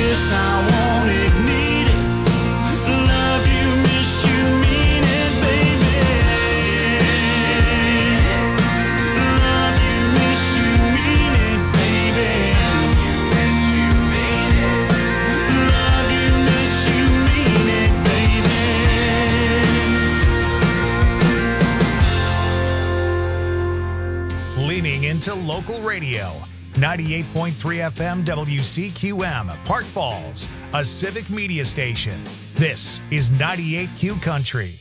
this I won't need it. Love you, miss you, mean it, baby. Love you, miss you, mean it, baby. Love you, miss you, mean it, baby. Leaning into local radio. 98.3 FM WCQM, Park Falls, a civic media station. This is 98Q Country.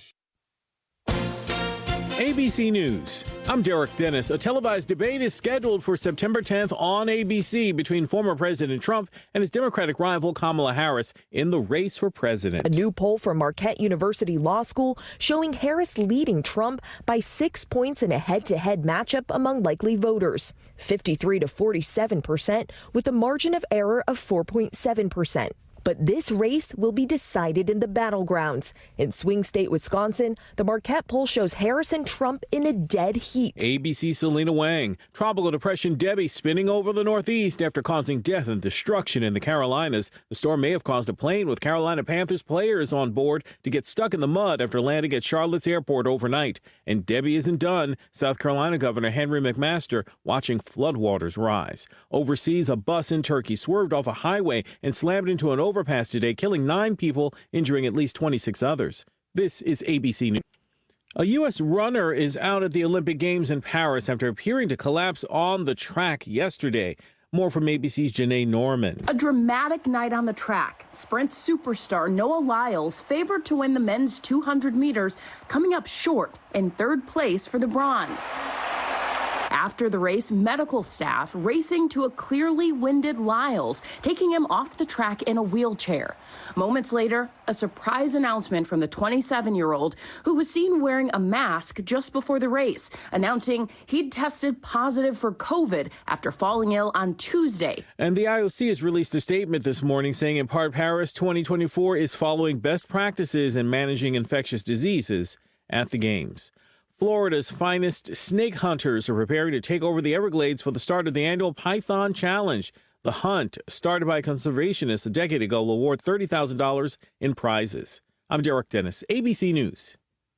ABC News. I'm Derek Dennis. A televised debate is scheduled for September 10th on ABC between former President Trump and his Democratic rival Kamala Harris in the race for president. A new poll from Marquette University Law School showing Harris leading Trump by 6 points in a head-to-head matchup among likely voters, 53 to 47%, with a margin of error of 4.7%. But this race will be decided in the battlegrounds. In swing state Wisconsin, the Marquette poll shows Harris and Trump in a dead heat. ABC Selena Wang. Tropical depression Debbie spinning over the Northeast after causing death and destruction in the Carolinas. The storm may have caused a plane with Carolina Panthers players on board to get stuck in the mud after landing at Charlotte's airport overnight. And Debbie isn't done. South Carolina Governor Henry McMaster watching floodwaters rise. Overseas, a bus in Turkey swerved off a highway and slammed into an overpass today, killing 9 people, injuring at least 26 others. This is ABC News. A U.S. runner is out at the Olympic Games in Paris after appearing to collapse on the track yesterday. More from ABC's Janae Norman. A dramatic night on the track. Sprint superstar Noah Lyles favored to win the men's 200 meters, coming up short in third place for the bronze. After the race, medical staff racing to a clearly winded Lyles, taking him off the track in a wheelchair. Moments later, a surprise announcement from the 27-year-old who was seen wearing a mask just before the race, announcing he'd tested positive for COVID after falling ill on Tuesday. And the IOC has released a statement this morning saying in part Paris 2024 is following best practices in managing infectious diseases at the Games. Florida's finest snake hunters are preparing to take over the Everglades for the start of the annual Python Challenge. The hunt, started by conservationists a decade ago, will award $30,000 in prizes. I'm Derek Dennis, ABC News.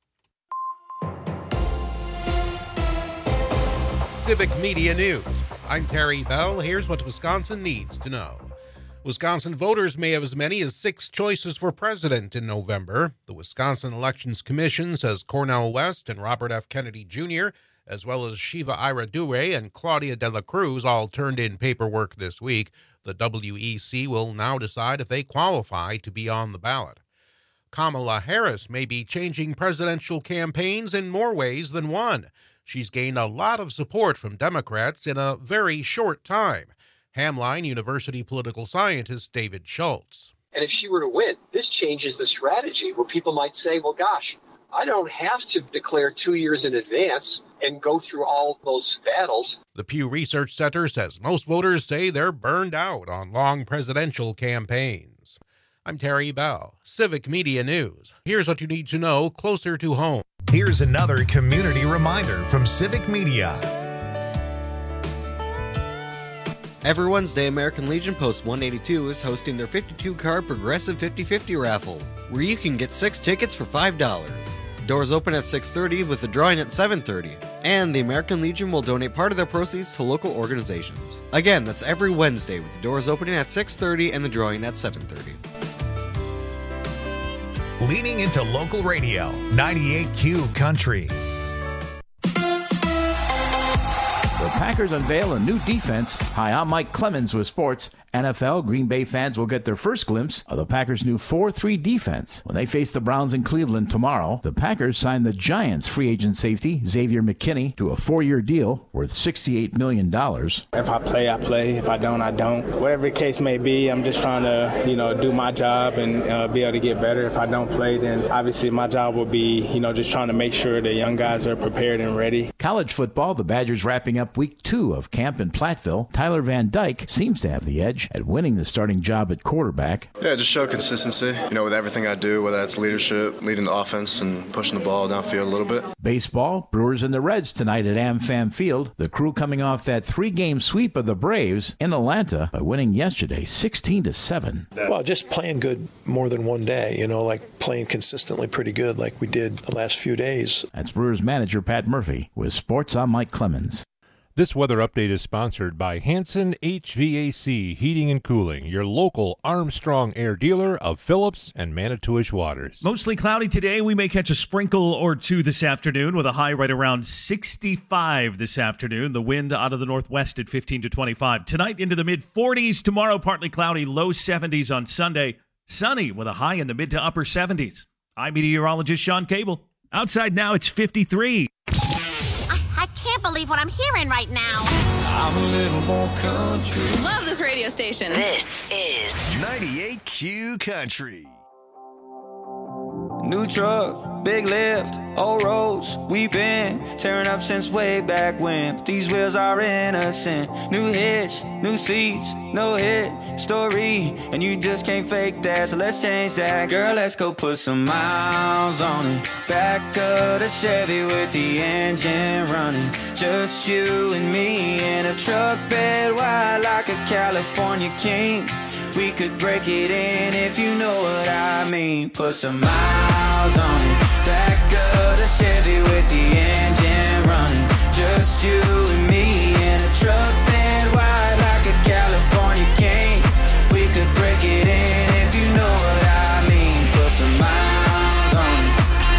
Civic Media News. I'm Terry Bell. Here's what Wisconsin needs to know. Wisconsin voters may have as many as 6 choices for president in November. The Wisconsin Elections Commission says Cornel West and Robert F. Kennedy Jr., as well as Shiva Ira Dure and Claudia De La Cruz, all turned in paperwork this week. The WEC will now decide if they qualify to be on the ballot. Kamala Harris may be changing presidential campaigns in more ways than one. She's gained a lot of support from Democrats in a very short time. Hamline University political scientist David Schultz. And if she were to win, this changes the strategy where people might say, well, gosh, I don't have to declare 2 years in advance and go through all those battles. The Pew Research Center says most voters say they're burned out on long presidential campaigns. I'm Terry Bell, Civic Media News. Here's what you need to know closer to home. Here's another community reminder from Civic Media. Every Wednesday, American Legion Post 182 is hosting their 52-card Progressive 50/50 raffle, where you can get 6 tickets for $5. Doors open at 6:30 with the drawing at 7:30, and the American Legion will donate part of their proceeds to local organizations. Again, that's every Wednesday with the doors opening at 6:30 and the drawing at 7:30. Leaning into local radio, 98Q Country. The Packers unveil a new defense. Hi, I'm Mike Clemens with sports. NFL, Green Bay fans will get their first glimpse of the Packers' new 4-3 defense. When they face the Browns in Cleveland tomorrow, the Packers signed the Giants free agent safety, Xavier McKinney, to a 4-year deal worth $68 million. If I play, I play. If I don't, I don't. Whatever the case may be, I'm just trying to, do my job and be able to get better. If I don't play, then obviously my job will be, just trying to make sure the young guys are prepared and ready. College football, the Badgers wrapping up week 2 of camp in Platteville. Tyler Van Dyke seems to have the edge at winning the starting job at quarterback. Yeah, just show consistency, with everything I do, whether that's leadership, leading the offense, and pushing the ball downfield a little bit. Baseball, Brewers and the Reds tonight at AmFam Field. The Crew coming off that 3-game sweep of the Braves in Atlanta by winning yesterday 16-7. Well, just playing good more than one day, like playing consistently pretty good like we did the last few days. That's Brewers manager Pat Murphy with Sports. I'm Mike Clemens. This weather update is sponsored by Hanson HVAC Heating and Cooling, your local Armstrong Air dealer of Phillips and Manitowish waters. Mostly cloudy today. We may catch a sprinkle or two this afternoon with a high right around 65 this afternoon. The wind out of the northwest at 15 to 25. Tonight into the mid-40s. Tomorrow partly cloudy, low 70s on Sunday. Sunny with a high in the mid to upper 70s. I'm meteorologist Sean Cable. Outside now, it's 53. I can't believe what I'm hearing right now. I'm a little more country. Love this radio station. This is 98Q Country. New truck, big lift, old roads. We've been tearing up since way back when. But these wheels are innocent. New hitch, new seats, no hit story. And you just can't fake that, so let's change that. Girl, let's go put some miles on it. Back of the Chevy with the engine running. Just you and me in a truck bed wide like a California king. We could break it in if you know what I mean. Put some miles on it. Back of the Chevy with the engine running. Just you and me in a truck bed wide like a California king. We could break it in if you know what I mean. Put some miles on it.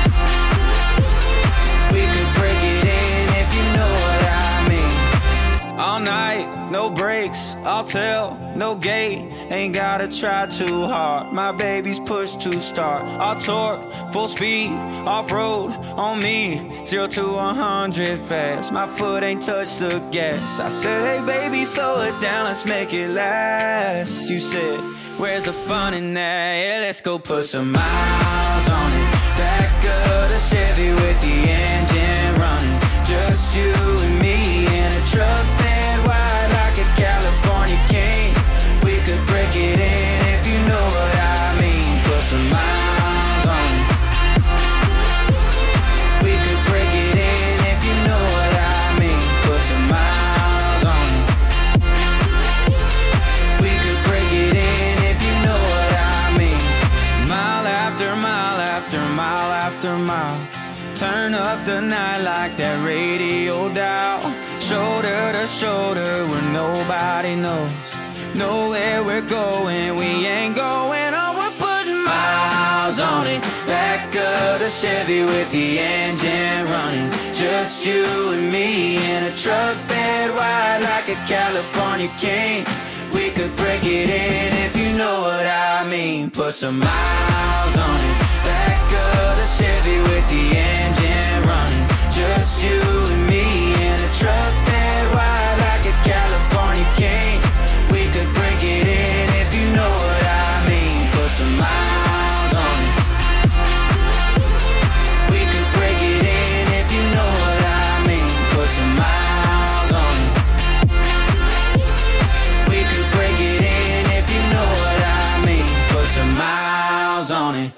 We could break it in if you know what I mean. All night, no brakes, I'll tell, no gate. Ain't gotta try too hard. My baby's push to start. I'll torque, full speed, off-road on me. 0 to 100 fast. My foot ain't touched the gas. I said, hey baby, slow it down, let's make it last. You said, where's the fun in that? Yeah, let's go put some miles on it. Back of the Chevy with the engine running. Just you and me in a truck bed wide like a California king. We could break it in if you know what I mean. Put some miles on it. We could break it in if you know what I mean. Put some miles on it. We could break it in if you know what I mean. Mile after mile after mile after mile. Turn up the night like that radio dial. Shoulder to shoulder where nobody knows. Know where we're going, we ain't going on. We're putting miles on it. Back of the Chevy with the engine running. Just you and me in a truck bed wide like a California king. We could break it in if you know what I mean. Put some miles on it. Back of the Chevy with the engine running. Just you and me in a truck bed wide like a California king. We could break it in if you know what I mean. Put some miles on it. We could break it in if you know what I mean. Put some miles on it. We could break it in if you know what I mean. Put some miles on it.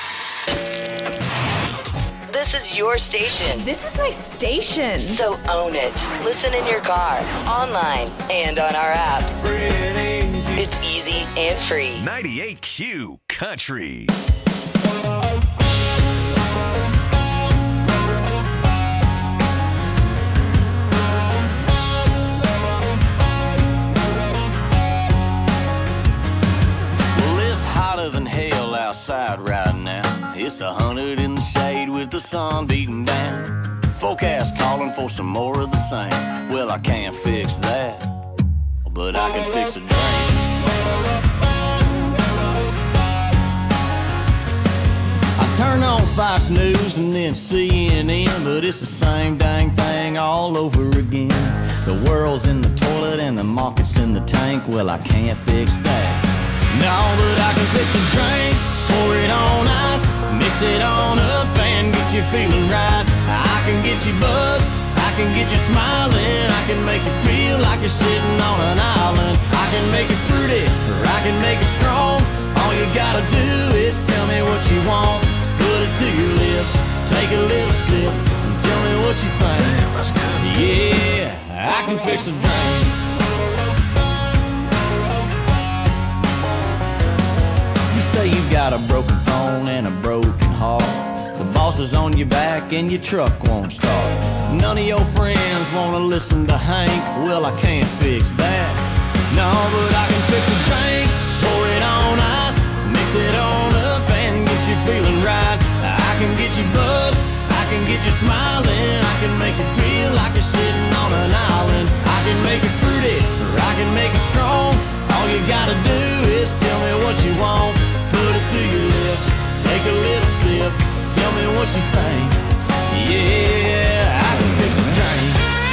This is your station. This is my station. So own it. Listen in your car, online, and on our app. It's easy and free. 98Q Country. Well, it's hotter than hell outside right now. It's 100 in the shade with the sun beating down. Forecast calling for some more of the same. Well, I can't fix that, but I can fix a drain. I turn on Fox News and then CNN, but it's the same dang thing all over again. The world's in the toilet and the market's in the tank. Well, I can't fix that. No, but I can fix a drink, pour it on ice, mix it on up and get you feeling right. I can get you buzzed, I can get you smiling, I can make you feel like you're sitting on an island. I can make it fruity, or I can make it strong. All you gotta do is tell me what you want. Put it to your lips, take a little sip, and tell me what you think. Yeah, I can fix a drink. You say you got a broken phone and a broken heart. The boss is on your back and your truck won't start. None of your friends wanna listen to Hank. Well, I can't fix that. No, but I can fix a drink. Pour it on ice, mix it on up and get you feeling right. I can get you buzzed, I can get you smiling. I can make you feel like you're sitting on an island. I can make it fruity, or I can make it strong. All you gotta do is tell me what you want. Put it to your lips, take a little sip, tell me what you think. Yeah, I can fix a drink.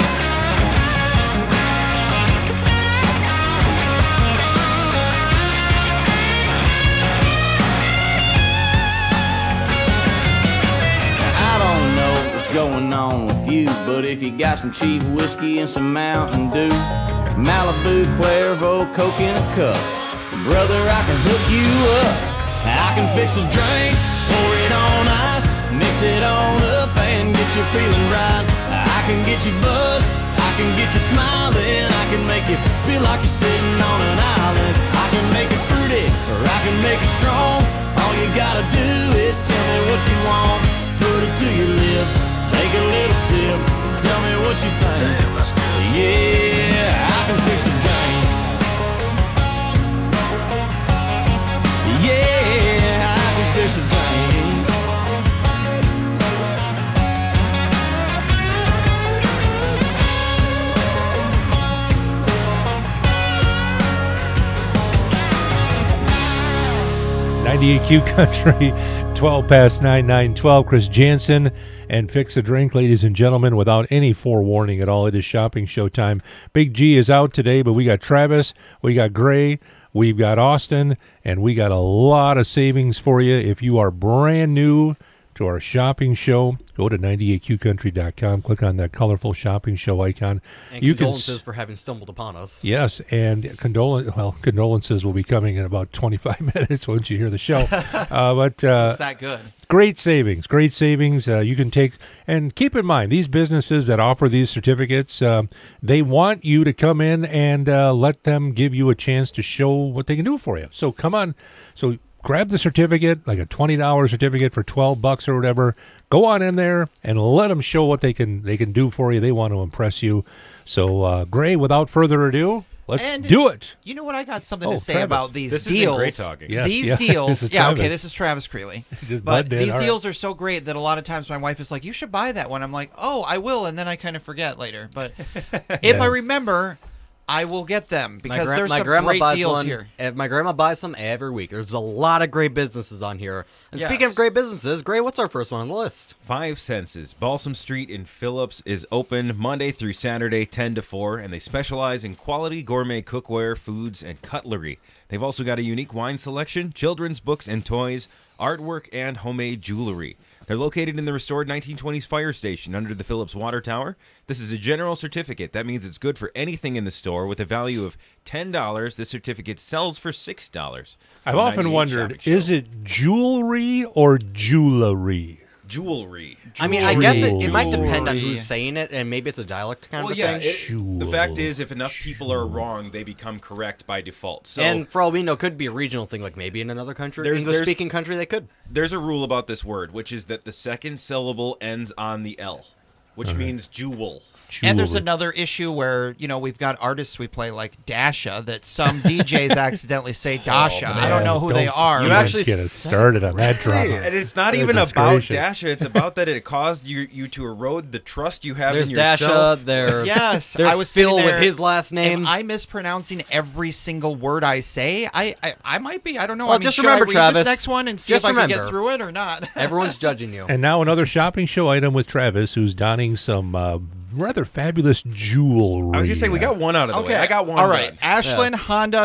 I don't know what's going on with you, but if you got some cheap whiskey and some Mountain Dew, Malibu, Cuervo, Coke in a cup, brother, I can hook you up. I can fix a drink, pour it on ice, mix it on up and get you feeling right. I can get you buzzed, I can get you smiling. I can make you feel like you're sitting on an island. I can make it fruity, or I can make it strong. All you gotta do is tell me what you want. Put it to your lips, take a little sip, tell me what you think. Yeah, I can fix a drink. Yeah, I can fix a drink. .98 Country, 12 past 9, 9:12. Chris Jansen and Fix a Drink, ladies and gentlemen, without any forewarning at all. It is shopping show time. Big G is out today, but we got Travis, we got Gray, we've got Austin, and we got a lot of savings for you. If you are brand new to our shopping show, go to 98qcountry.com, click on that colorful shopping show icon. And condolences for having stumbled upon us. Yes, and condolences will be coming in about 25 minutes once you hear the show. But it's that good. Great savings. You can take, and keep in mind, these businesses that offer these certificates, they want you to come in and let them give you a chance to show what they can do for you. So come on. So grab the certificate, like a $20 certificate for $12 or whatever. Go on in there and let them show what they can do for you. They want to impress you. So, Gray, without further ado, let's do it. You know what? I got something to say Travis. about these this deals. This is great talking. Yes, these deals. Travis. Okay, this is Travis Creeley. But these deals are so great that a lot of times my wife is like, you should buy that one. I'm like, oh, I will. And then I kind of forget later. But if I remember, I will get them because there's some great deals here. My grandma buys some every week. There's a lot of great businesses on here. And speaking of great businesses, Gray, what's our first one on the list? 5 Senses. Balsam Street in Phillips is open Monday through Saturday, 10 to 4, and they specialize in quality gourmet cookware, foods, and cutlery. They've also got a unique wine selection, children's books and toys, artwork, and homemade jewelry. They're located in the restored 1920s fire station under the Phillips Water Tower. This is a general certificate. That means it's good for anything in the store. With a value of $10, this certificate sells for $6. I've often wondered, is it jewelry or jewelry? Jewelry. I mean, I guess it might depend on who's saying it, and maybe it's a dialect kind of thing. The fact is, if enough people are wrong, they become correct by default. So, and for all we know, could be a regional thing, like maybe in another country, English-speaking country, they could. There's a rule about this word, which is that the second syllable ends on the L, which means jewel. And there's another issue where, we've got artists we play like Dasha that some DJs accidentally say Dasha. I don't know who they are. You actually get us started on that drama. And it's not even about Dasha. It's about that it caused you to erode the trust you have in yourself. There's Dasha. I was Phil with his last name. Am I mispronouncing every single word I say? I might be. I don't know. Well, just remember, Travis. This next one and see if I can get through it or not. Everyone's judging you. And now another shopping show item with Travis, who's donning some rather fabulous jewelry. I was going to say, we got one out of the way. I got one. All right. Ashland, Honda,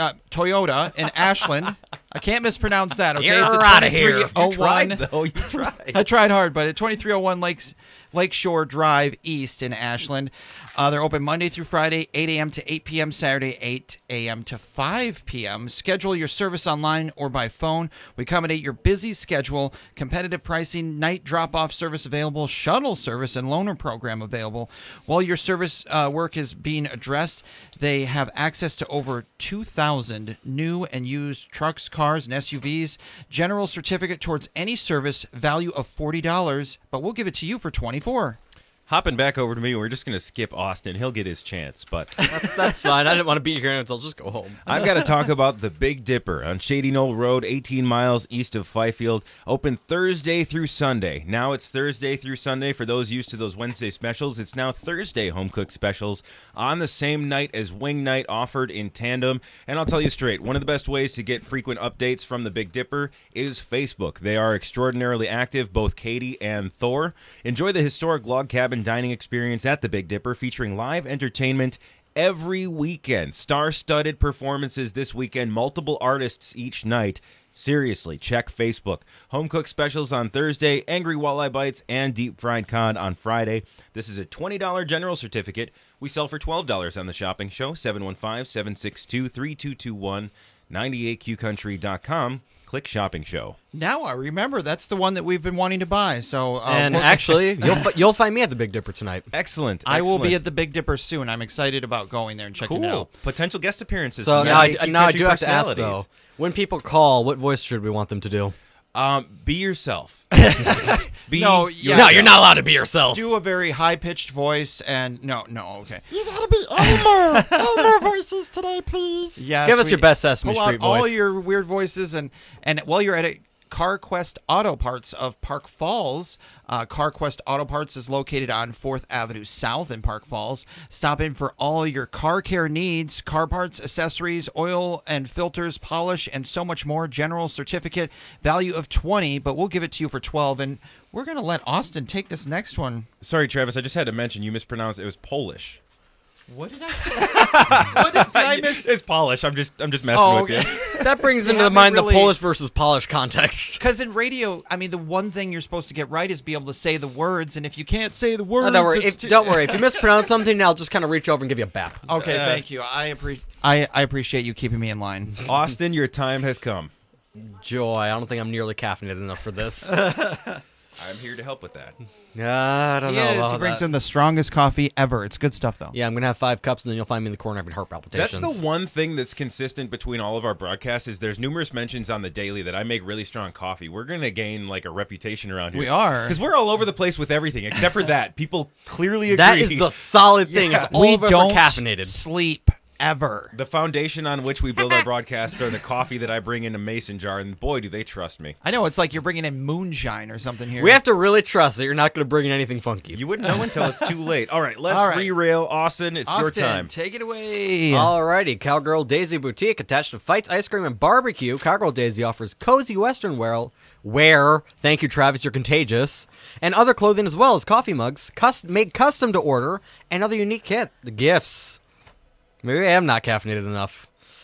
Toyota in Ashland. I can't mispronounce that, okay? You're out of here. You tried, though. You tried. I tried hard, but at 2301 Lakeshore Drive East in Ashland. They're open Monday through Friday, 8 a.m. to 8 p.m., Saturday, 8 a.m. to 5 p.m. Schedule your service online or by phone. We accommodate your busy schedule. Competitive pricing, night drop-off service available, shuttle service, and loaner program available. While your service work is being addressed, they have access to over 2,000 new and used trucks, cars, and SUVs. General certificate towards any service, value of $40, but we'll give it to you for $24. Hopping back over to me, we're just going to skip Austin. He'll get his chance, but that's fine. I didn't want to be here until just go home. I've got to talk about the Big Dipper on Shady Knoll Road, 18 miles east of Fifield. Open Thursday through Sunday. Now it's Thursday through Sunday. For those used to those Wednesday specials, it's now Thursday home cooked specials on the same night as Wing Night, offered in tandem. And I'll tell you straight, one of the best ways to get frequent updates from the Big Dipper is Facebook. They are extraordinarily active, both Katie and Thor. Enjoy the historic log cabin dining experience at the Big Dipper, featuring live entertainment every weekend. Star-studded performances this weekend, multiple artists each night. Seriously, check Facebook. Home cook specials on Thursday, angry walleye bites, and deep fried cod on Friday. This is a $20 general certificate. We sell for $12 on the shopping show. 715-762-3221. 98QCountry.com. Click shopping show. Now I remember that's the one that we've been wanting to buy. So and actually, you'll find me at the Big Dipper tonight. Excellent. I will be at the Big Dipper soon. I'm excited about going there and checking it out. Potential guest appearances. So now I do have to ask though, when people call, what voice should we want them to do? Be yourself. You're not allowed to be yourself. Do a very high-pitched voice and okay. You gotta be Elmer. Elmer voices today, please. Yes, give us your best Sesame pull Street out all voice. your weird voices and while you're at it, CarQuest Auto Parts of Park Falls. CarQuest Auto Parts is located on 4th Avenue South in Park Falls. Stop in for all your car care needs, car parts, accessories, oil and filters, polish, and so much more. General certificate, value of $20, but we'll give it to you for $12. And we're going to let Austin take this next one. Sorry, Travis, I just had to mention you mispronounced it. It was Polish. What did I say? What did I miss? It's Polish. I'm just messing with you. That brings into mind the Polish versus Polish context. Because in radio, I mean, the one thing you're supposed to get right is be able to say the words, and if you can't say the words, don't worry. Don't worry. If you mispronounce something, I'll just kind of reach over and give you a bap. Okay, thank you. I appreciate you keeping me in line. Austin, your time has come. Joy, I don't think I'm nearly caffeinated enough for this. I'm here to help with that. I don't know about He brings in the strongest coffee ever. It's good stuff, though. Yeah, I'm going to have 5 cups, and then you'll find me in the corner having heart palpitations. That's the one thing that's consistent between all of our broadcasts is there's numerous mentions on the daily that I make really strong coffee. We're going to gain like a reputation around here. We are. Because we're all over the place with everything, except for that. People clearly agree. That is the solid thing. Yeah. Is all of us are caffeinated. Sleep. Ever. The foundation on which we build our broadcasts are the coffee that I bring in a mason jar, and boy, do they trust me. I know, it's like you're bringing in moonshine or something here. We have to really trust that you're not going to bring in anything funky. You wouldn't know until it's too late. All right, let's derail. Austin, it's your time. Take it away. Alrighty, Cowgirl Daisy Boutique, attached to Fights, Ice Cream, and Barbecue. Cowgirl Daisy offers cozy Western wear. Thank you, Travis, you're contagious. And other clothing as well as coffee mugs, made custom to order, and other unique gifts. Maybe I am not caffeinated enough.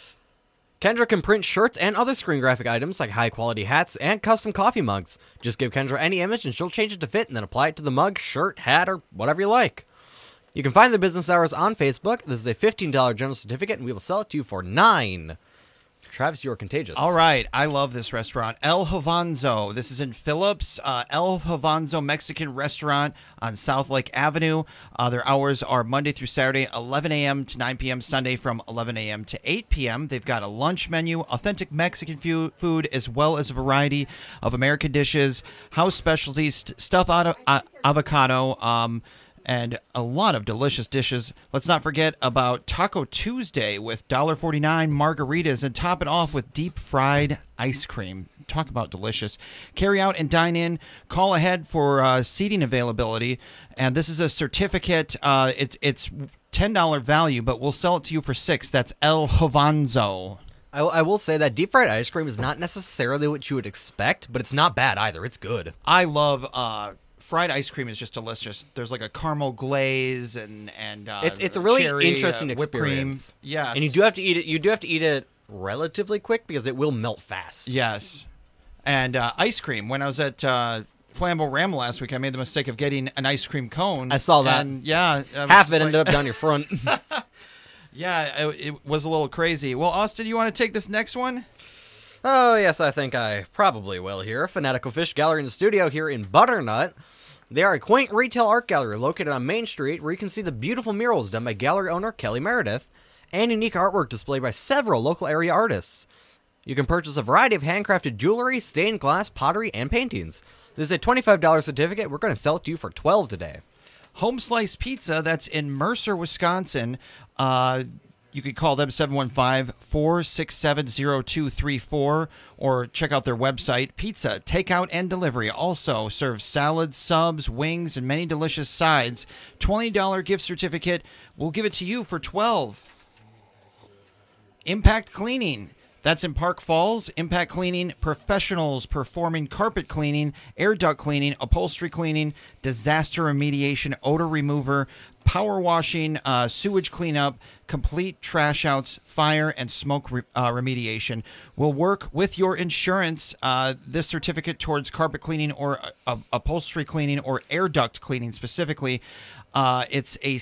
Kendra can print shirts and other screen graphic items like high-quality hats and custom coffee mugs. Just give Kendra any image and she'll change it to fit and then apply it to the mug, shirt, hat, or whatever you like. You can find the business hours on Facebook. This is a $15 general certificate, and we will sell it to you for $9. Travis, you are contagious. All right. I love this restaurant. El Havanzo. This is in Phillips. El Havanzo Mexican restaurant on South Lake Avenue. Their hours are Monday through Saturday, 11 a.m. to 9 p.m. Sunday from 11 a.m. to 8 p.m. They've got a lunch menu, authentic Mexican food, as well as a variety of American dishes, house specialties, stuffed avocado, and a lot of delicious dishes. Let's not forget about Taco Tuesday with $1.49 margaritas, and top it off with deep fried ice cream. Talk about delicious. Carry out and dine in. Call ahead for seating availability. And this is a certificate. It's $10 value, but we'll sell it to you for $6. That's El Havanzo. I will say that deep fried ice cream is not necessarily what you would expect, but it's not bad either. It's good. I love fried ice cream is just delicious. There's like a caramel glaze and it's a really cherry, interesting whipped experience. Cream. Yes. And you do have to eat it. You do have to eat it relatively quick because it will melt fast. Yes. And ice cream. When I was at Flambeau Ram last week, I made the mistake of getting an ice cream cone. I saw that. And yeah. Half of it ended up down your front. Yeah, it was a little crazy. Well, Austin, you want to take this next one? Oh, yes, I think I probably will here. Fanatical Fish Gallery in the studio here in Butternut. They are a quaint retail art gallery located on Main Street where you can see the beautiful murals done by gallery owner Kelly Meredith and unique artwork displayed by several local area artists. You can purchase a variety of handcrafted jewelry, stained glass, pottery, and paintings. This is a $25 certificate. We're going to sell it to you for $12 today. Home Slice Pizza, that's in Mercer, Wisconsin. You could call them 715-467-0234 or check out their website. Pizza, takeout, and delivery. Also serves salads, subs, wings, and many delicious sides. $20 gift certificate. We'll give it to you for $12. Impact Cleaning. That's in Park Falls. Impact Cleaning, professionals performing carpet cleaning, air duct cleaning, upholstery cleaning, disaster remediation, odor remover, power washing, sewage cleanup, complete trash outs, fire and smoke remediation. Will work with your insurance. This certificate towards carpet cleaning or upholstery cleaning or air duct cleaning specifically, it's a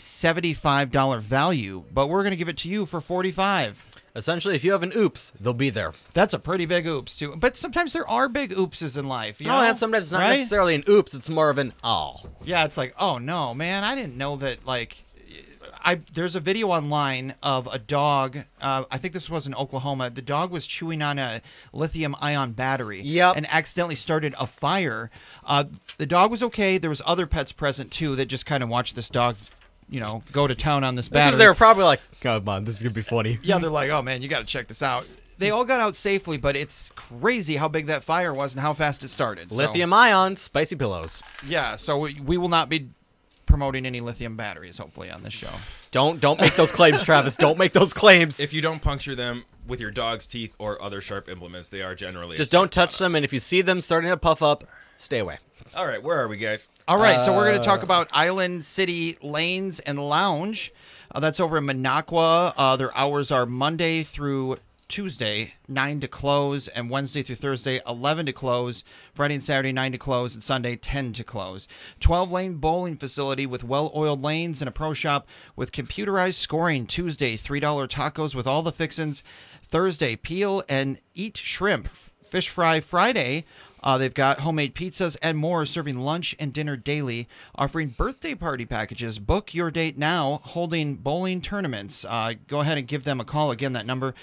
$75 value, but we're going to give it to you for $45. Essentially, if you have an oops, they'll be there. That's a pretty big oops, too. But sometimes there are big oopses in life. You know? And sometimes it's not Right? necessarily an oops. It's more of an oh. Yeah, it's like, oh, no, man, I didn't know that, like... There's a video online of a dog. I think this was in Oklahoma. The dog was chewing on a lithium-ion battery and accidentally started a fire. The dog was okay. There was other pets present, too, that just kind of watched this dog, go to town on this battery. They were probably like, come on, this is going to be funny. Yeah, they're like, oh, man, you got to check this out. They all got out safely, but it's crazy how big that fire was and how fast it started. Lithium-ion, spicy pillows. Yeah, so we will not be promoting any lithium batteries, hopefully, on this show. Don't make those claims, Travis. Don't make those claims. If you don't puncture them with your dog's teeth or other sharp implements, they are generally just don't touch them, and if you see them starting to puff up, stay away. All right, where are we, guys? All right, so we're going to talk about Island City Lanes and Lounge. That's over in Minocqua. Their hours are Monday through Tuesday, 9 to close, and Wednesday through Thursday, 11 to close. Friday and Saturday, 9 to close, and Sunday, 10 to close. 12-lane bowling facility with well-oiled lanes and a pro shop with computerized scoring. Tuesday, $3 tacos with all the fixins. Thursday, peel and eat shrimp. Fish fry Friday. They've got homemade pizzas and more, serving lunch and dinner daily, offering birthday party packages. Book your date now, holding bowling tournaments. Go ahead and give them a call. Again, that number,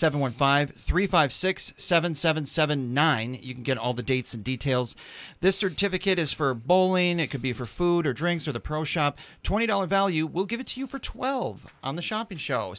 715-356-7779. You can get all the dates and details. This certificate is for bowling. It could be for food or drinks or the pro shop. $20 value. We'll give it to you for $12 on the shopping show,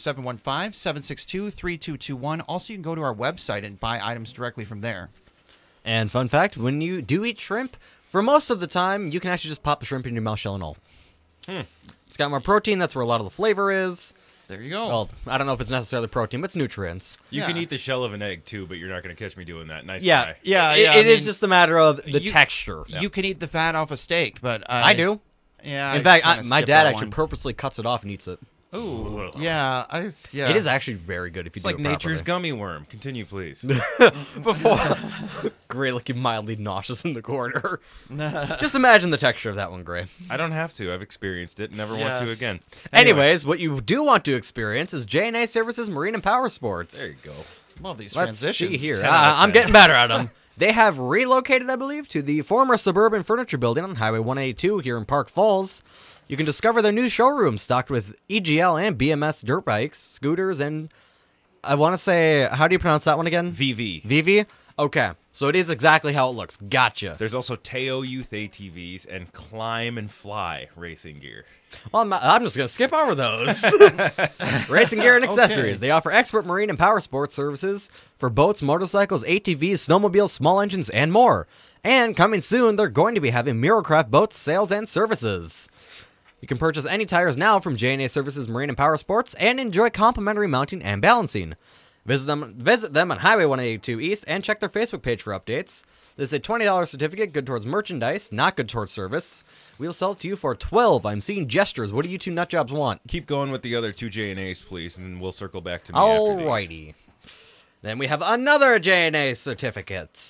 715-762-3221. Also, you can go to our website and buy items directly from there. And fun fact, when you do eat shrimp, for most of the time, you can actually just pop the shrimp in your mouth, shell and all. It's got more protein. That's where a lot of the flavor is. There you go. Well, I don't know if it's necessarily protein, but it's nutrients. You can eat the shell of an egg, too, but you're not going to catch me doing that. Nice Yeah. try. Yeah, It is just a matter of the texture. You can eat the fat off a steak, but I do. Yeah. In fact, my dad actually purposely cuts it off and eats it. Ooh, yeah, yeah. It is actually very good if you It's do like it nature's properly. gummy worm. Continue, please. Before Gray looking mildly nauseous in the corner. Just imagine the texture of that one, Gray. I don't have to. I've experienced it. Never want to again. Anyways, what you do want to experience is J&A Services Marine and Power Sports. There you go. Love these Let's transitions. see here. 10 out of I'm 10. getting better at them. They have relocated, I believe, to the former Suburban Furniture Building on Highway 182 here in Park Falls. You can discover their new showroom stocked with EGL and BMS dirt bikes, scooters, and I want to say, how do you pronounce that one again? VV. VV? Okay, so it is exactly how it looks. Gotcha. There's also Teo Youth ATVs and Climb and Fly racing gear. Well, I'm just going to skip over those. Racing gear and accessories. They offer expert marine and power sports services for boats, motorcycles, ATVs, snowmobiles, small engines, and more. And coming soon, they're going to be having Miracraft boats, sales, and services. You can purchase any tires now from J&A Services Marine and Power Sports and enjoy complimentary mounting and balancing. Visit them on Highway 182 East and check their Facebook page for updates. This is a $20 certificate good towards merchandise, not good towards service. We'll sell it to you for $12. I'm seeing gestures. What do you two nutjobs want? Keep going with the other two J&As, please, and we'll circle back to me after these. Alrighty. Then we have another J&A certificates.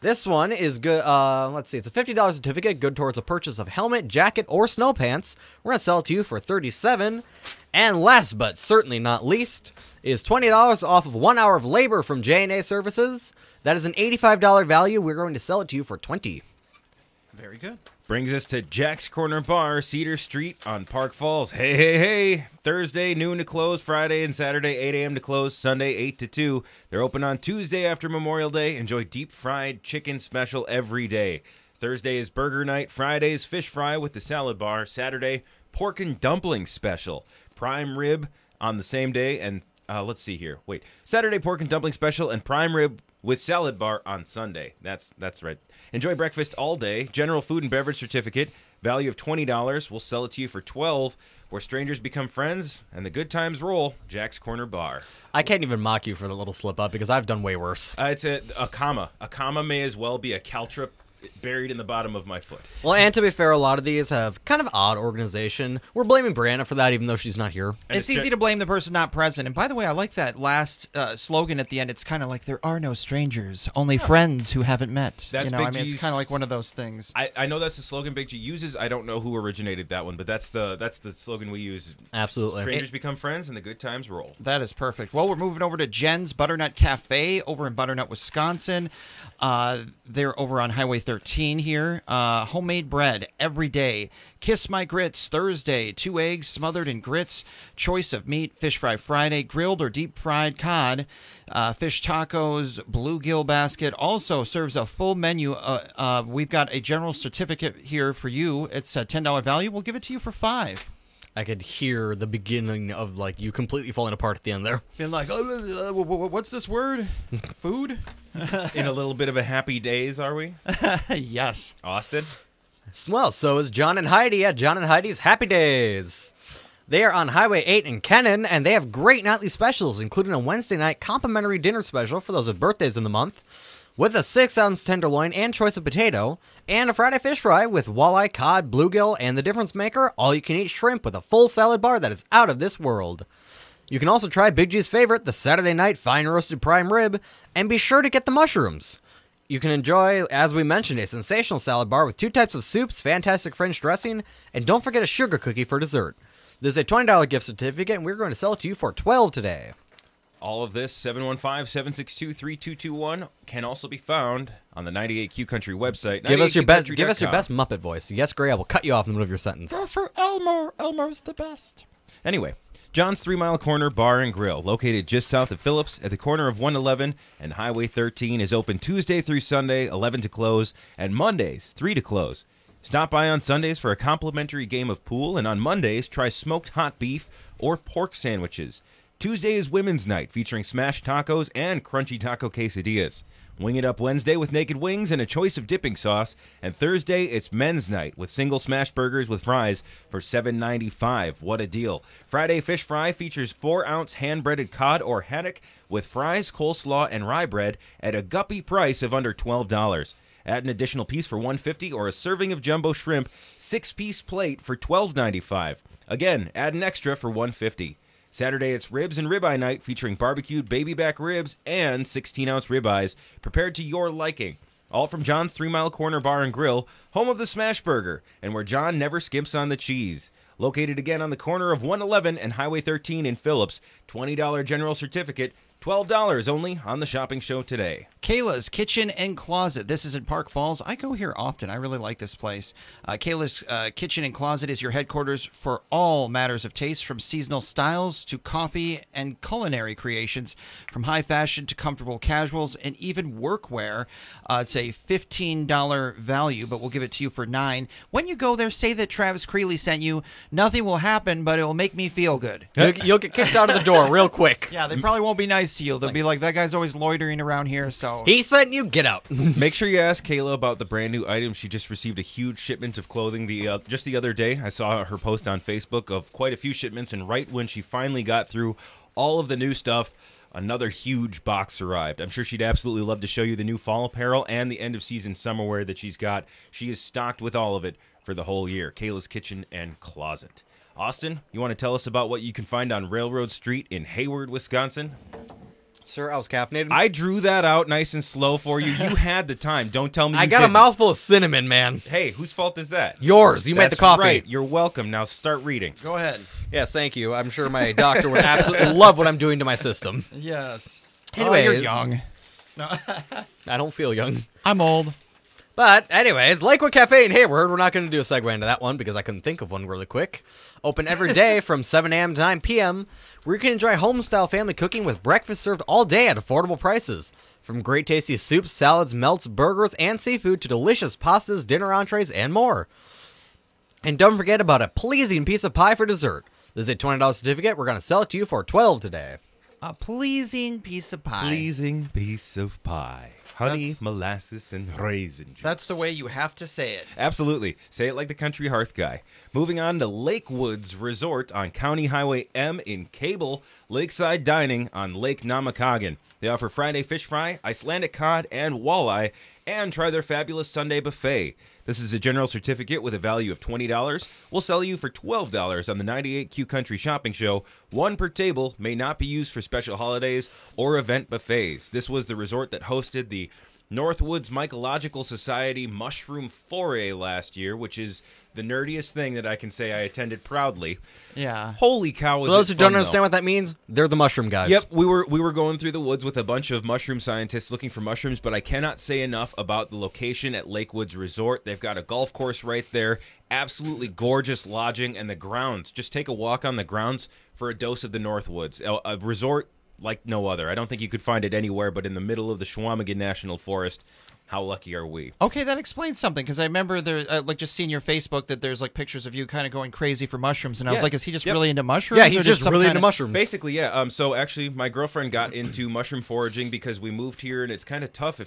This one is good. Let's see. It's a $50 certificate, good towards a purchase of helmet, jacket, or snow pants. We're going to sell it to you for $37. And last but certainly not least is $20 off of 1 hour of labor from J&A Services. That is an $85 value. We're going to sell it to you for $20. Very good. Brings us to Jack's Corner Bar, Cedar Street on Park Falls. Hey, hey, hey. Thursday, noon to close. Friday and Saturday, 8 a.m. to close. Sunday, 8 to 2. They're open on Tuesday after Memorial Day. Enjoy deep-fried chicken special every day. Thursday is burger night. Friday is fish fry with the salad bar. Saturday, pork and dumpling special. Prime rib on the same day. And let's see here. Wait. Saturday, pork and dumpling special and prime rib with salad bar on Sunday. That's right. Enjoy breakfast all day. General food and beverage certificate, value of $20. We'll sell it to you for $12. Where strangers become friends and the good times roll. Jack's Corner Bar. I can't even mock you for the little slip up because I've done way worse. It's a comma. A comma may as well be a caltrip buried in the bottom of my foot. Well, and to be fair, a lot of these have kind of odd organization. We're blaming Brianna for that, even though she's not here. It's easy to blame the person not present. And by the way, I like that last slogan at the end. It's kind of like, there are no strangers, only friends who haven't met. That's Big Big I mean, G's. it's kind of like one of those things. I know that's the slogan Big G uses. I don't know who originated that one, but that's the slogan we use. Absolutely. Strangers become friends and the good times roll. That is perfect. Well, we're moving over to Jen's Butternut Cafe over in Butternut, Wisconsin. They're over on Highway 13 here. Homemade bread every day. Kiss My Grits Thursday. 2 eggs smothered in grits. Choice of meat. Fish fry Friday. Grilled or deep fried cod. Fish tacos. Bluegill basket. Also serves a full menu. We've got a general certificate here for you. It's a $10 value. We'll give it to you for $5. I could hear the beginning of like you completely falling apart at the end there. Being like, what's this word? Food? In a little bit of a happy days, are we? Yes. Austin? Well, so is John and Heidi at John and Heidi's Happy Days. They are on Highway 8 in Kennon, and they have great nightly specials, including a Wednesday night complimentary dinner special for those with birthdays in the month, with a 6-ounce tenderloin and choice of potato, and a Friday fish fry with walleye, cod, bluegill, and the difference maker, all-you-can-eat shrimp with a full salad bar that is out of this world. You can also try Big G's favorite, the Saturday night fine roasted prime rib, and be sure to get the mushrooms. You can enjoy, as we mentioned, a sensational salad bar with 2 types of soups, fantastic French dressing, and don't forget a sugar cookie for dessert. This is a $20 gift certificate, and we're going to sell it to you for $12 today. All of this, 715-762-3221, can also be found on the 98Q Country website. Give us your best Muppet voice. Yes, Gray, I will cut you off in the middle of your sentence. Go for Elmo. Elmo's the best. Anyway, John's 3 Mile Corner Bar and Grill, located just south of Phillips at the corner of 111 and Highway 13, is open Tuesday through Sunday, 11 to close, and Mondays, 3 to close. Stop by on Sundays for a complimentary game of pool, and on Mondays, try smoked hot beef or pork sandwiches. Tuesday is Women's Night, featuring smashed tacos and crunchy taco quesadillas. Wing it up Wednesday with naked wings and a choice of dipping sauce. And Thursday, it's Men's Night with single smashed burgers with fries for $7.95. What a deal. Friday Fish Fry features 4-ounce hand-breaded cod or haddock with fries, coleslaw, and rye bread at a guppy price of under $12. Add an additional piece for $1.50 or a serving of jumbo shrimp, 6-piece plate for $12.95. Again, add an extra for $1.50. Saturday, it's Ribs and Ribeye Night featuring barbecued baby back ribs and 16-ounce ribeyes prepared to your liking. All from John's 3 Mile Corner Bar and Grill, home of the Smash Burger, and where John never skimps on the cheese. Located again on the corner of 111 and Highway 13 in Phillips. $20 general certificate, $12 only on the shopping show today. Kayla's Kitchen and Closet. This is in Park Falls. I go here often. I really like this place. Kayla's Kitchen and Closet is your headquarters for all matters of taste, from seasonal styles to coffee and culinary creations, from high fashion to comfortable casuals and even workwear. It's a $15 value, but we'll give it to you for $9. When you go there, say that Travis Creeley sent you. Nothing will happen, but it will make me feel good. You'll get kicked out of the door real quick. Yeah, they probably won't be nice to you. They'll be like, that guy's always loitering around here, so... He sent you, get out. Make sure you ask Kayla about the brand new item. She just received a huge shipment of clothing just the other day. I saw her post on Facebook of quite a few shipments, and right when she finally got through all of the new stuff, another huge box arrived. I'm sure she'd absolutely love to show you the new fall apparel and the end of season summer wear that she's got. She is stocked with all of it for the whole year. Kayla's Kitchen and Closet. Austin, you want to tell us about what you can find on Railroad Street in Hayward, Wisconsin? Sir, I was caffeinated. I drew that out nice and slow for you. You had the time. Don't tell me I you got didn't. a mouthful of cinnamon, man. Hey, whose fault is that? Yours. You made the That's coffee. Right. You're welcome. Now start reading. Go ahead. Yes, thank you. I'm sure my doctor would absolutely love what I'm doing to my system. Yes. Anyway, you're young. No. I don't feel young. I'm old. But anyways, Lakewood Cafe in Hayward, we're not going to do a segue into that one because I couldn't think of one really quick. Open every day from 7 a.m. to 9 p.m., where you can enjoy home-style family cooking with breakfast served all day at affordable prices. From great tasty soups, salads, melts, burgers, and seafood to delicious pastas, dinner entrees, and more. And don't forget about a pleasing piece of pie for dessert. This is a $20 certificate. We're going to sell it to you for $12 today. A pleasing piece of pie. Pleasing piece of pie. Honey, molasses, and raisin juice. That's the way you have to say it. Absolutely. Say it like the country hearth guy. Moving on to Lakewoods Resort on County Highway M in Cable, lakeside dining on Lake Namakagon. They offer Friday fish fry, Icelandic cod, and walleye, and try their fabulous Sunday buffet. This is a general certificate with a value of $20. We'll sell you for $12 on the 98Q Country Shopping Show. One per table, may not be used for special holidays or event buffets. This was the resort that hosted the Northwoods Mycological Society Mushroom Foray last year, which is the nerdiest thing that I can say I attended proudly. Yeah. Holy cow, was For those it who don't fun, understand though. what that means, they're the mushroom guys. Yep, we were going through the woods with a bunch of mushroom scientists looking for mushrooms, but I cannot say enough about the location at Lakewoods Resort. They've got a golf course right there, absolutely gorgeous lodging, and the grounds. Just take a walk on the grounds for a dose of the Northwoods. A resort like no other. I don't think you could find it anywhere but in the middle of the Chequamegon National Forest. How lucky are we? Okay, that explains something, because I remember there, like, just seeing your Facebook that there's like pictures of you kind of going crazy for mushrooms, and I was like, is he just really into mushrooms? Yeah, he's or just some really kind into of- mushrooms. Basically, yeah. So actually, my girlfriend got into mushroom foraging because we moved here, and it's kind of tough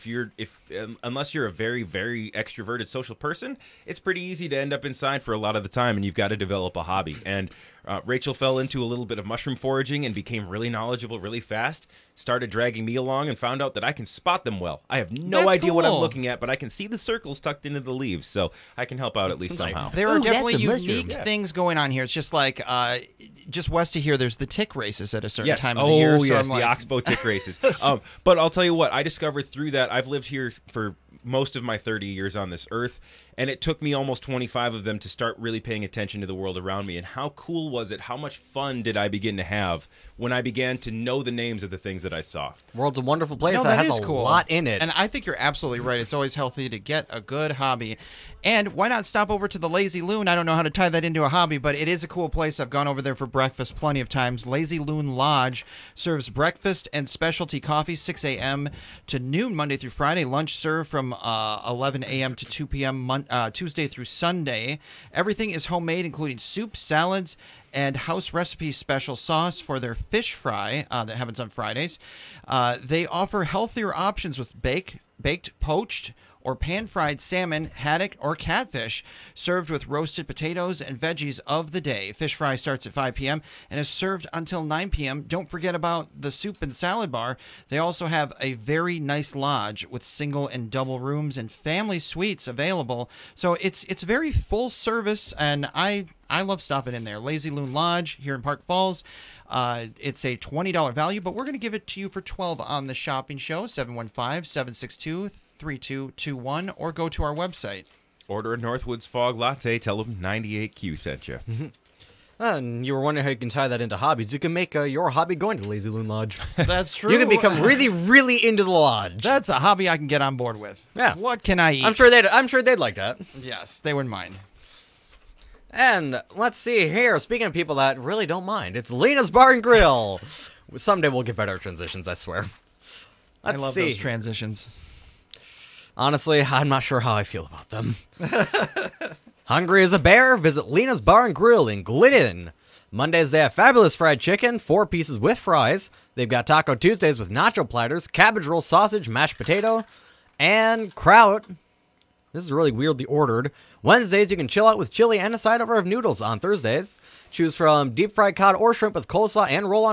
unless you're a very, very extroverted social person. It's pretty easy to end up inside for a lot of the time, and you've got to develop a hobby. And Rachel fell into a little bit of mushroom foraging and became really knowledgeable really fast. Started dragging me along and found out that I can spot them well. I have no That's idea what I'm cool. looking at, but I can see the circles tucked into the leaves, so I can help out at least somehow. There are Ooh, definitely that's a mushroom. unique things going on here. It's just like, just west of here, there's the tick races at a certain Yes. time of the year. Oh, so yes, I'm the like, Oxbow tick races. But I'll tell you what, I discovered through that, I've lived here for most of my 30 years on this earth, and it took me almost 25 of them to start really paying attention to the world around me. And how cool was it? How much fun did I begin to have when I began to know the names of the things that I saw? World's a wonderful place No, that has is a cool. lot in it. And I think you're absolutely right. It's always healthy to get a good hobby. And why not stop over to the Lazy Loon? I don't know how to tie that into a hobby, but it is a cool place. I've gone over there for breakfast plenty of times. Lazy Loon Lodge serves breakfast and specialty coffee 6 a.m. to noon Monday through Friday. Lunch served from 11 a.m. to 2 p.m. Tuesday through Sunday. Everything is homemade, including soups, salads, and house recipe special sauce for their fish fry that happens on Fridays. They offer healthier options with baked, poached, or pan-fried salmon, haddock, or catfish, served with roasted potatoes and veggies of the day. Fish fry starts at 5 p.m. and is served until 9 p.m. Don't forget about the soup and salad bar. They also have a very nice lodge with single and double rooms and family suites available. So it's very full service, and I love stopping in there. Lazy Loon Lodge here in Park Falls. It's a $20 value, but we're going to give it to you for $12 on the shopping show, 715-762-3221, or go to our website. Order a Northwoods Fog Latte. Tell them 98Q sent you. And you were wondering how you can tie that into hobbies. You can make your hobby going to Lazy Loon Lodge. That's true. You can become really, really into the lodge. That's a hobby I can get on board with. Yeah. What can I eat? I'm sure they'd like that. Yes, they wouldn't mind. And let's see here. Speaking of people that really don't mind, it's Lena's Bar and Grill. Someday we'll get better transitions, I swear. Let's I love see. those transitions. Honestly, I'm not sure how I feel about them. Hungry as a bear? Visit Lena's Bar and Grill in Glidden. Mondays, they have fabulous fried chicken, 4 pieces with fries. They've got Taco Tuesdays with nacho platters, cabbage roll sausage, mashed potato, and kraut. This is really weirdly ordered. Wednesdays, you can chill out with chili and a side over of noodles. On Thursdays, choose from deep fried cod or shrimp with coleslaw and roll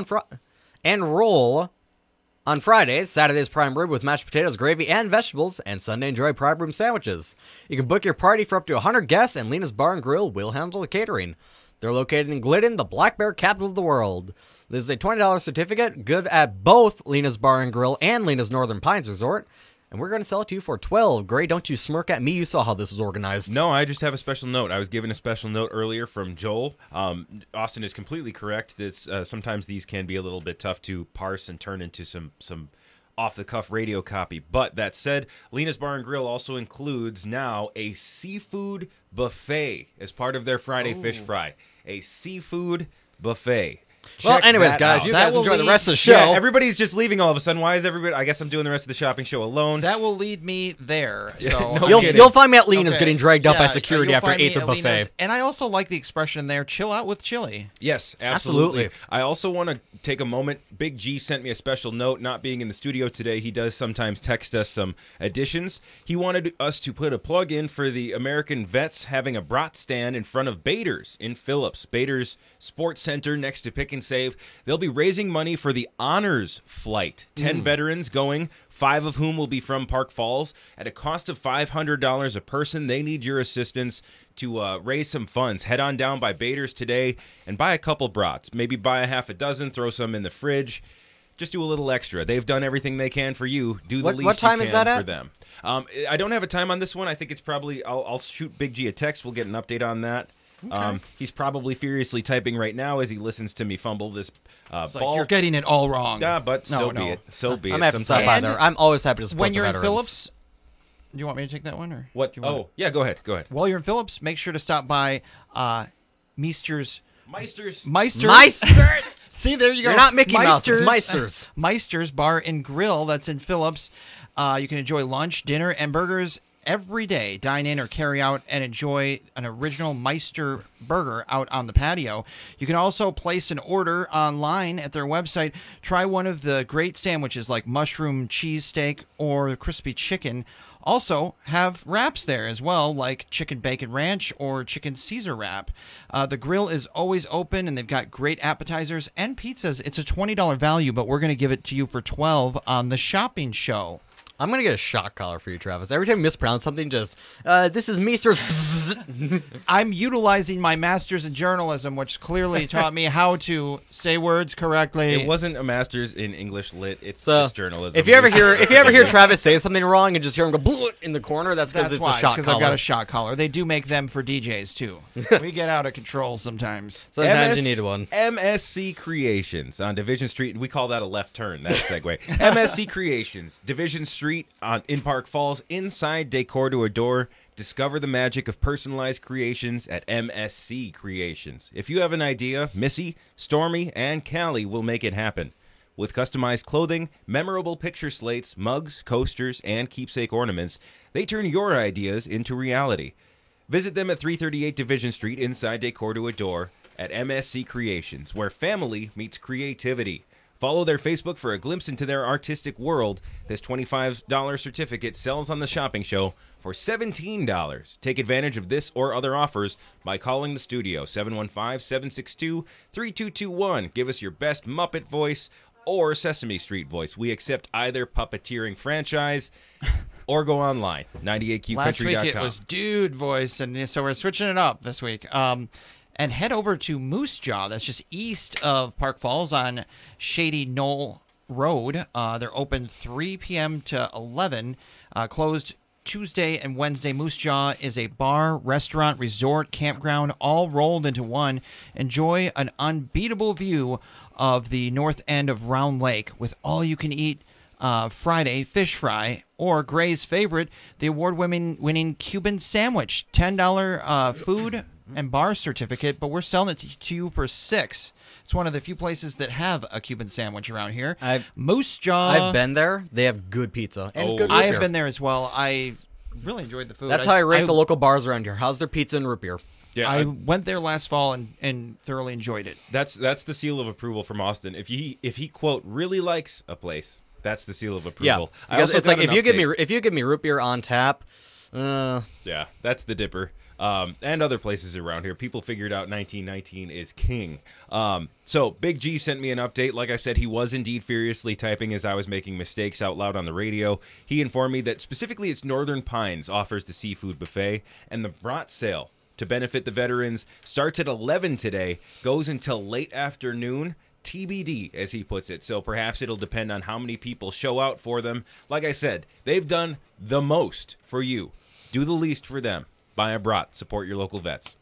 on Fridays. Saturdays, prime rib with mashed potatoes, gravy, and vegetables. And Sunday, enjoy prime rib sandwiches. You can book your party for up to 100 guests, and Lena's Bar and Grill will handle the catering. They're located in Glidden, the Black Bear capital of the world. This is a $20 certificate, good at both Lena's Bar and Grill and Lena's Northern Pines Resort. And we're going to sell it to you for $12. Gray, don't you smirk at me. You saw how this was organized. No, I just have a special note. I was given a special note earlier from Joel. Austin is completely correct. This sometimes these can be a little bit tough to parse and turn into some off-the-cuff radio copy. But that said, Lena's Bar and Grill also includes now a seafood buffet as part of their Friday Fish Fry. A seafood buffet. Well, Check anyways, that guys, out. you guys enjoy the rest of the show. Yeah, everybody's just leaving all of a sudden. Why is everybody? I guess I'm doing the rest of the shopping show alone. That will lead me there. So No You'll find me at Lena's getting dragged up by Yeah, security you'll after find me ate their at buffet. Lena's. And I also like the expression there, chill out with chili. Yes, absolutely. I also want to take a moment. Big G sent me a special note. Not being in the studio today, he does sometimes text us some additions. He wanted us to put a plug in for the American Vets having a brat stand in front of Bader's in Phillips. Bader's Sports Center next to Pick and Save. They'll be raising money for the Honors Flight. 10 veterans going, 5 of whom will be from Park Falls. At a cost of $500 a person, they need your assistance to raise some funds. Head on down by Bader's today and buy a couple brats. Maybe buy a half a dozen, throw some in the fridge. Just do a little extra. They've done everything they can for you. Do the least what time you is can that for at? them. I don't have a time on this one. I think it's probably, I'll shoot Big G a text. We'll get an update on that. Okay. He's probably furiously typing right now as he listens to me fumble this It's ball. like you're getting it all wrong. Yeah, but No, so no. be it. So be I'm it. happy to stop by there. I'm always happy to support When the you're in veterans. Phillips, do you want me to take that one? Or What? do you want Oh, yeah, go ahead. Go ahead. While you're in Phillips, make sure to stop by Meisters. Meisters. See, there you go. You're not Mickey Mouse, it's Meisters. Meisters Bar and Grill. That's in Phillips. You can enjoy lunch, dinner, and burgers every day. Dine in or carry out and enjoy an original Meister burger out on the patio. You can also place an order online at their website. Try one of the great sandwiches like mushroom cheesesteak or crispy chicken. Also have wraps there as well, like chicken bacon ranch or chicken Caesar wrap. The grill is always open, and they've got great appetizers and pizzas. It's a $20 value, but we're going to give it to you for $12 on the shopping show. I'm going to get a shock collar for you, Travis. Every time you mispronounce something, just, this is Meisters. I'm utilizing my master's in journalism, which clearly taught me how to say words correctly. It wasn't a master's in English lit. It's journalism. If you ever hear Travis say something wrong and just hear him go "Bleh" in the corner, that's because it's why. a shock because collar. I've got a shock collar. They do make them for DJs too. We get out of control sometimes. Sometimes you need one. MSC Creations on Division Street. We call that a left turn, that segue. MSC Creations, Division Street in Park Falls, inside Decor to Adore. Discover the magic of personalized creations at MSC Creations. If you have an idea, Missy, Stormy, and Callie will make it happen. With customized clothing, memorable picture slates, mugs, coasters, and keepsake ornaments, they turn your ideas into reality. Visit them at 338 Division Street inside Decor to Adore at MSC Creations, where family meets creativity. Follow their Facebook for a glimpse into their artistic world. This $25 certificate sells on the shopping show for $17. Take advantage of this or other offers by calling the studio, 715-762-3221. Give us your best Muppet voice or Sesame Street voice. We accept either puppeteering franchise or go online, 98QCountry.com. Last week it was dude voice, and so we're switching it up this week. And head over to Moose Jaw. That's just east of Park Falls on Shady Knoll Road. They're open 3 p.m. to 11, closed Tuesday and Wednesday. Moose Jaw is a bar, restaurant, resort, campground, all rolled into one. Enjoy an unbeatable view of the north end of Round Lake with all-you-can-eat Friday fish fry, or Gray's favorite, the award-winning Cuban sandwich. $10 food and bar certificate, but we're selling it to you for $6. It's one of the few places that have a Cuban sandwich around here. Moose Jaw. I've been there. They have good pizza and good root I have beer. been there as well. I really enjoyed the food. That's how I rate the local bars around here. How's their pizza and root beer? Yeah, I went there last fall and thoroughly enjoyed it. That's the seal of approval from Austin. If he quote really likes a place, that's the seal of approval. Yeah, because it's like if you give me root beer on tap. Yeah, that's the dipper. And other places around here. People figured out 1919 is king. So Big G sent me an update. Like I said, he was indeed furiously typing as I was making mistakes out loud on the radio. He informed me that specifically it's Northern Pines offers the seafood buffet, and the brat sale to benefit the veterans starts at 11 today, goes until late afternoon. TBD, as he puts it. So perhaps it'll depend on how many people show out for them. Like I said, they've done the most for you. Do the least for them. Buy a brat. Support your local vets.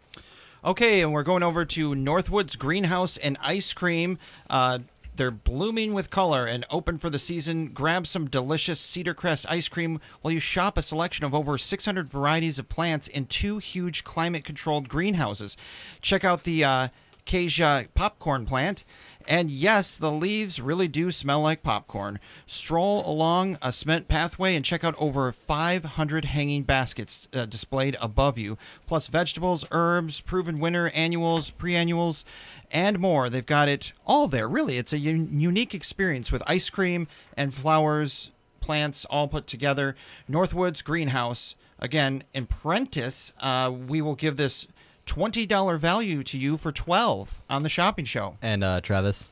Okay, and we're going over to Northwoods Greenhouse and Ice Cream. They're blooming with color and open for the season. Grab some delicious Cedar Crest ice cream while you shop a selection of over 600 varieties of plants in 2 huge climate-controlled greenhouses. Check out the Acacia popcorn plant. And yes, the leaves really do smell like popcorn. Stroll along a cement pathway and check out over 500 hanging baskets displayed above you, plus vegetables, herbs, proven winter, annuals, pre-annuals, and more. They've got it all there, really. It's a unique experience with ice cream and flowers, plants all put together. Northwoods Greenhouse. Again, in Prentice, we will give this $20 value to you for $12 on the shopping show. And Travis,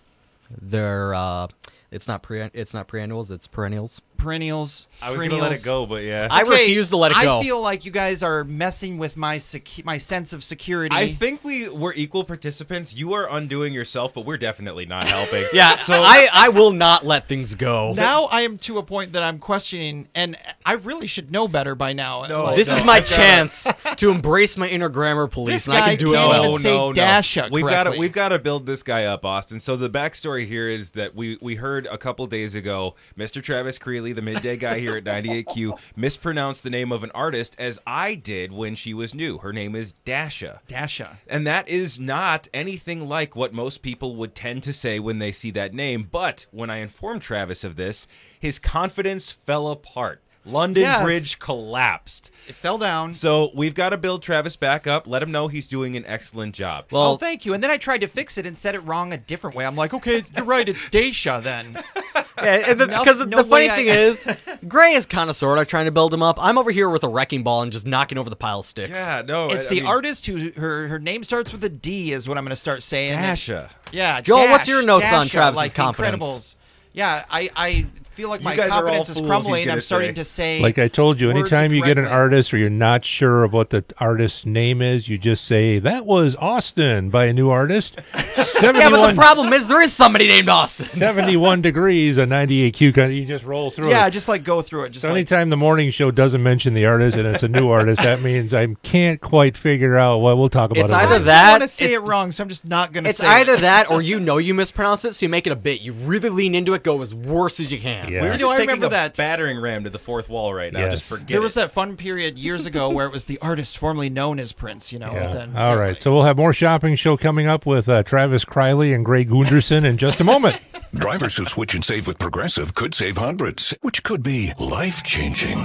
they're it's not pre-annuals, it's perennials. Perennials. I was going to let it go, but yeah. I refuse to let it go. I feel like you guys are messing with my sense of security. I think we're equal participants. You are undoing yourself, but we're definitely not helping. Yeah, so I will not let things go. Now I am to a point that I'm questioning, and I really should know better by now. This is my chance to embrace my inner grammar police, and I can do it well. Dasha We've got to build this guy up, Austin. So the backstory here is that we heard a couple days ago, Mr. Travis Creeley, the midday guy here at 98Q, mispronounced the name of an artist, as I did when she was new. Her name is Dasha. Dasha. And that is not anything like what most people would tend to say when they see that name. But when I informed Travis of this, his confidence fell apart. London Bridge collapsed. It fell down. So we've got to build Travis back up. Let him know he's doing an excellent job. Well, thank you. And then I tried to fix it and said it wrong a different way. I'm like, okay, you're right. It's Dasha then. Yeah, because the funny thing is, Gray is kind of sort of trying to build him up. I'm over here with a wrecking ball and just knocking over the pile of sticks. Yeah, no. It's the artist who her name starts with a D is what I'm going to start saying. Dasha. Yeah, Joel, what's your notes on Dasha, Travis's like confidence? Incredibles. Yeah, I feel like my guys are all confidence is fools, crumbling. he's gonna I'm starting say. to say, Like I told you, words anytime you get an incorrectly. artist or you're not sure of what the artist's name is, you just say, that was Austin by a new artist. Yeah, but the problem is there is somebody named Austin. 71 degrees, a 98Q. You just roll through it. Yeah, just like go through it. Just So like, anytime the morning show doesn't mention the artist and it's a new artist, that means I can't quite figure out what we'll talk about. It's it either later. that. I want to say it wrong, so I'm just not going to say it. It's either that or you mispronounce it, so you make it a bit. You really lean into it, go as worse as you can. Yeah. We're You just know, I taking remember a that. battering ram to the fourth wall right now. Yes. Just forget There it. was that fun period years ago where it was the artist formerly known as Prince, you know. Yeah. Then, All right, so we'll have more shopping show coming up with Travis Criley and Greg Gunderson in just a moment. Drivers who switch and save with Progressive could save hundreds, which could be life-changing.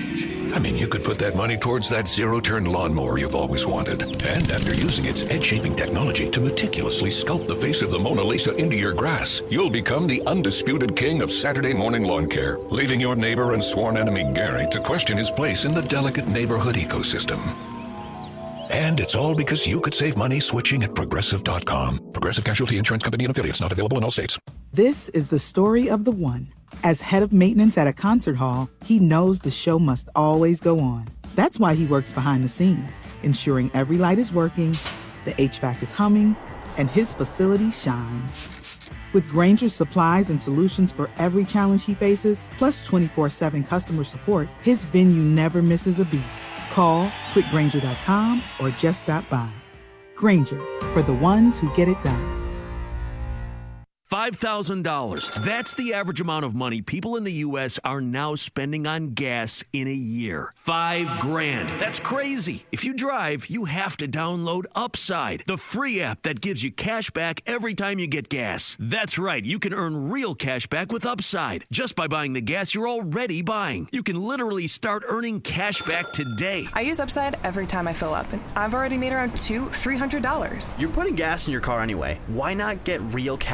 I mean, you could put that money towards that zero-turn lawnmower you've always wanted. And after using its edge-shaping technology to meticulously sculpt the face of the Mona Lisa into your grass, you'll become the undisputed king of Saturday morning lawn care, leaving your neighbor and sworn enemy Gary to question his place in the delicate neighborhood ecosystem. And it's all because you could save money switching at Progressive.com. Progressive Casualty Insurance Company and Affiliates, not available in all states. This is the story of the one. As head of maintenance at a concert hall, he knows the show must always go on. That's why he works behind the scenes, ensuring every light is working, the HVAC is humming, and his facility shines. With Grainger's supplies and solutions for every challenge he faces, plus 24/7 customer support, his venue never misses a beat. Call quickgrainger.com or just stop by. Grainger, for the ones who get it done. $5,000. That's the average amount of money people in the U.S. are now spending on gas in a year. $5,000. That's crazy. If you drive, you have to download Upside, the free app that gives you cash back every time you get gas. That's right. You can earn real cash back with Upside just by buying the gas you're already buying. You can literally start earning cash back today. I use Upside every time I fill up, and I've already made around $200-300. You're putting gas in your car anyway. Why not get real cash back?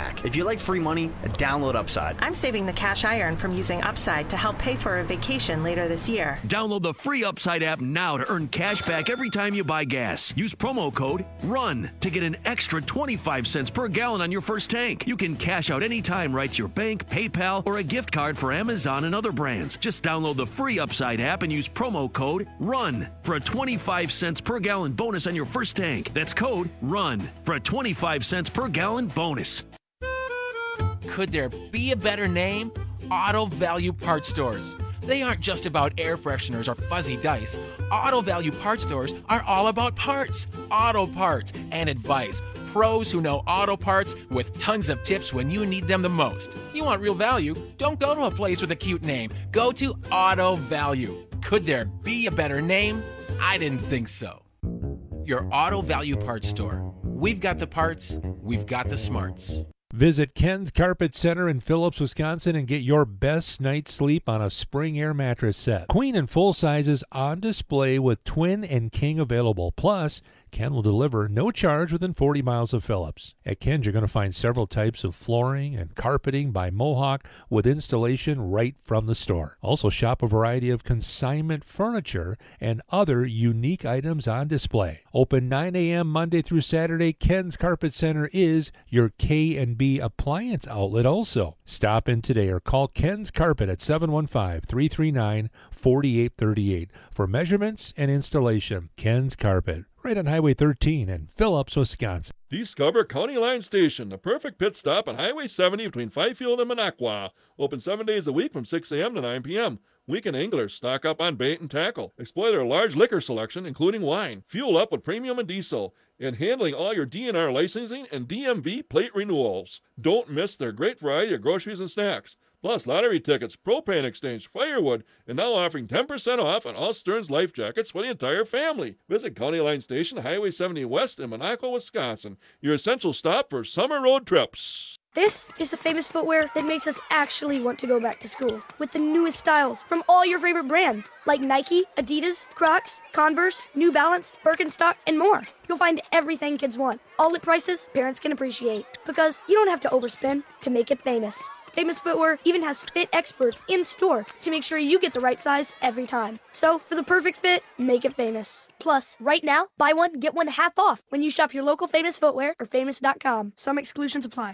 back. If you like free money, download Upside. I'm saving the cash I earn from using Upside to help pay for a vacation later this year. Download the free Upside app now to earn cash back every time you buy gas. Use promo code RUN to get an extra 25 cents per gallon on your first tank. You can cash out anytime right to your bank, PayPal, or a gift card for Amazon and other brands. Just download the free Upside app and use promo code RUN for a 25 cents per gallon bonus on your first tank. That's code RUN for a 25 cents per gallon bonus. Could there be a better name? Auto Value Parts Stores. They aren't just about air fresheners or fuzzy dice. Auto Value Parts Stores are all about parts, auto parts, and advice. Pros who know auto parts with tons of tips when you need them the most. You want real value? Don't go to a place with a cute name. Go to Auto Value. Could there be a better name? I didn't think so. Your Auto Value Parts Store. We've got the parts, we've got the smarts. Visit Ken's Carpet Center in Phillips, Wisconsin and get your best night's sleep on a spring air mattress set. Queen and full sizes on display with twin and king available. Plus, Ken will deliver no charge within 40 miles of Phillips. At Ken's, you're going to find several types of flooring and carpeting by Mohawk with installation right from the store. Also, shop a variety of consignment furniture and other unique items on display. Open 9 a.m. Monday through Saturday, Ken's Carpet Center is your K&B appliance outlet also. Stop in today or call Ken's Carpet at 715-339-4838 for measurements and installation. Ken's Carpet, right on Highway 13 in Phillips, Wisconsin. Discover County Line Station, the perfect pit stop on Highway 70 between Fifield and Minocqua. Open 7 days a week from 6 a.m. to 9 p.m. Weekend anglers stock up on bait and tackle. Explore their large liquor selection, including wine. Fuel up with premium and diesel. And handling all your DNR licensing and DMV plate renewals. Don't miss their great variety of groceries and snacks. Plus, lottery tickets, propane exchange, firewood, and now offering 10% off on all Stearns life jackets for the entire family. Visit County Line Station, Highway 70 West in Monaco, Wisconsin. Your essential stop for summer road trips. This is the famous footwear that makes us actually want to go back to school. With the newest styles from all your favorite brands, like Nike, Adidas, Crocs, Converse, New Balance, Birkenstock, and more. You'll find everything kids want, all at prices parents can appreciate. Because you don't have to overspend to make it famous. Famous Footwear even has fit experts in store to make sure you get the right size every time. So, for the perfect fit, make it famous. Plus, right now, buy one, get one half off when you shop your local Famous Footwear or famous.com. Some exclusions apply.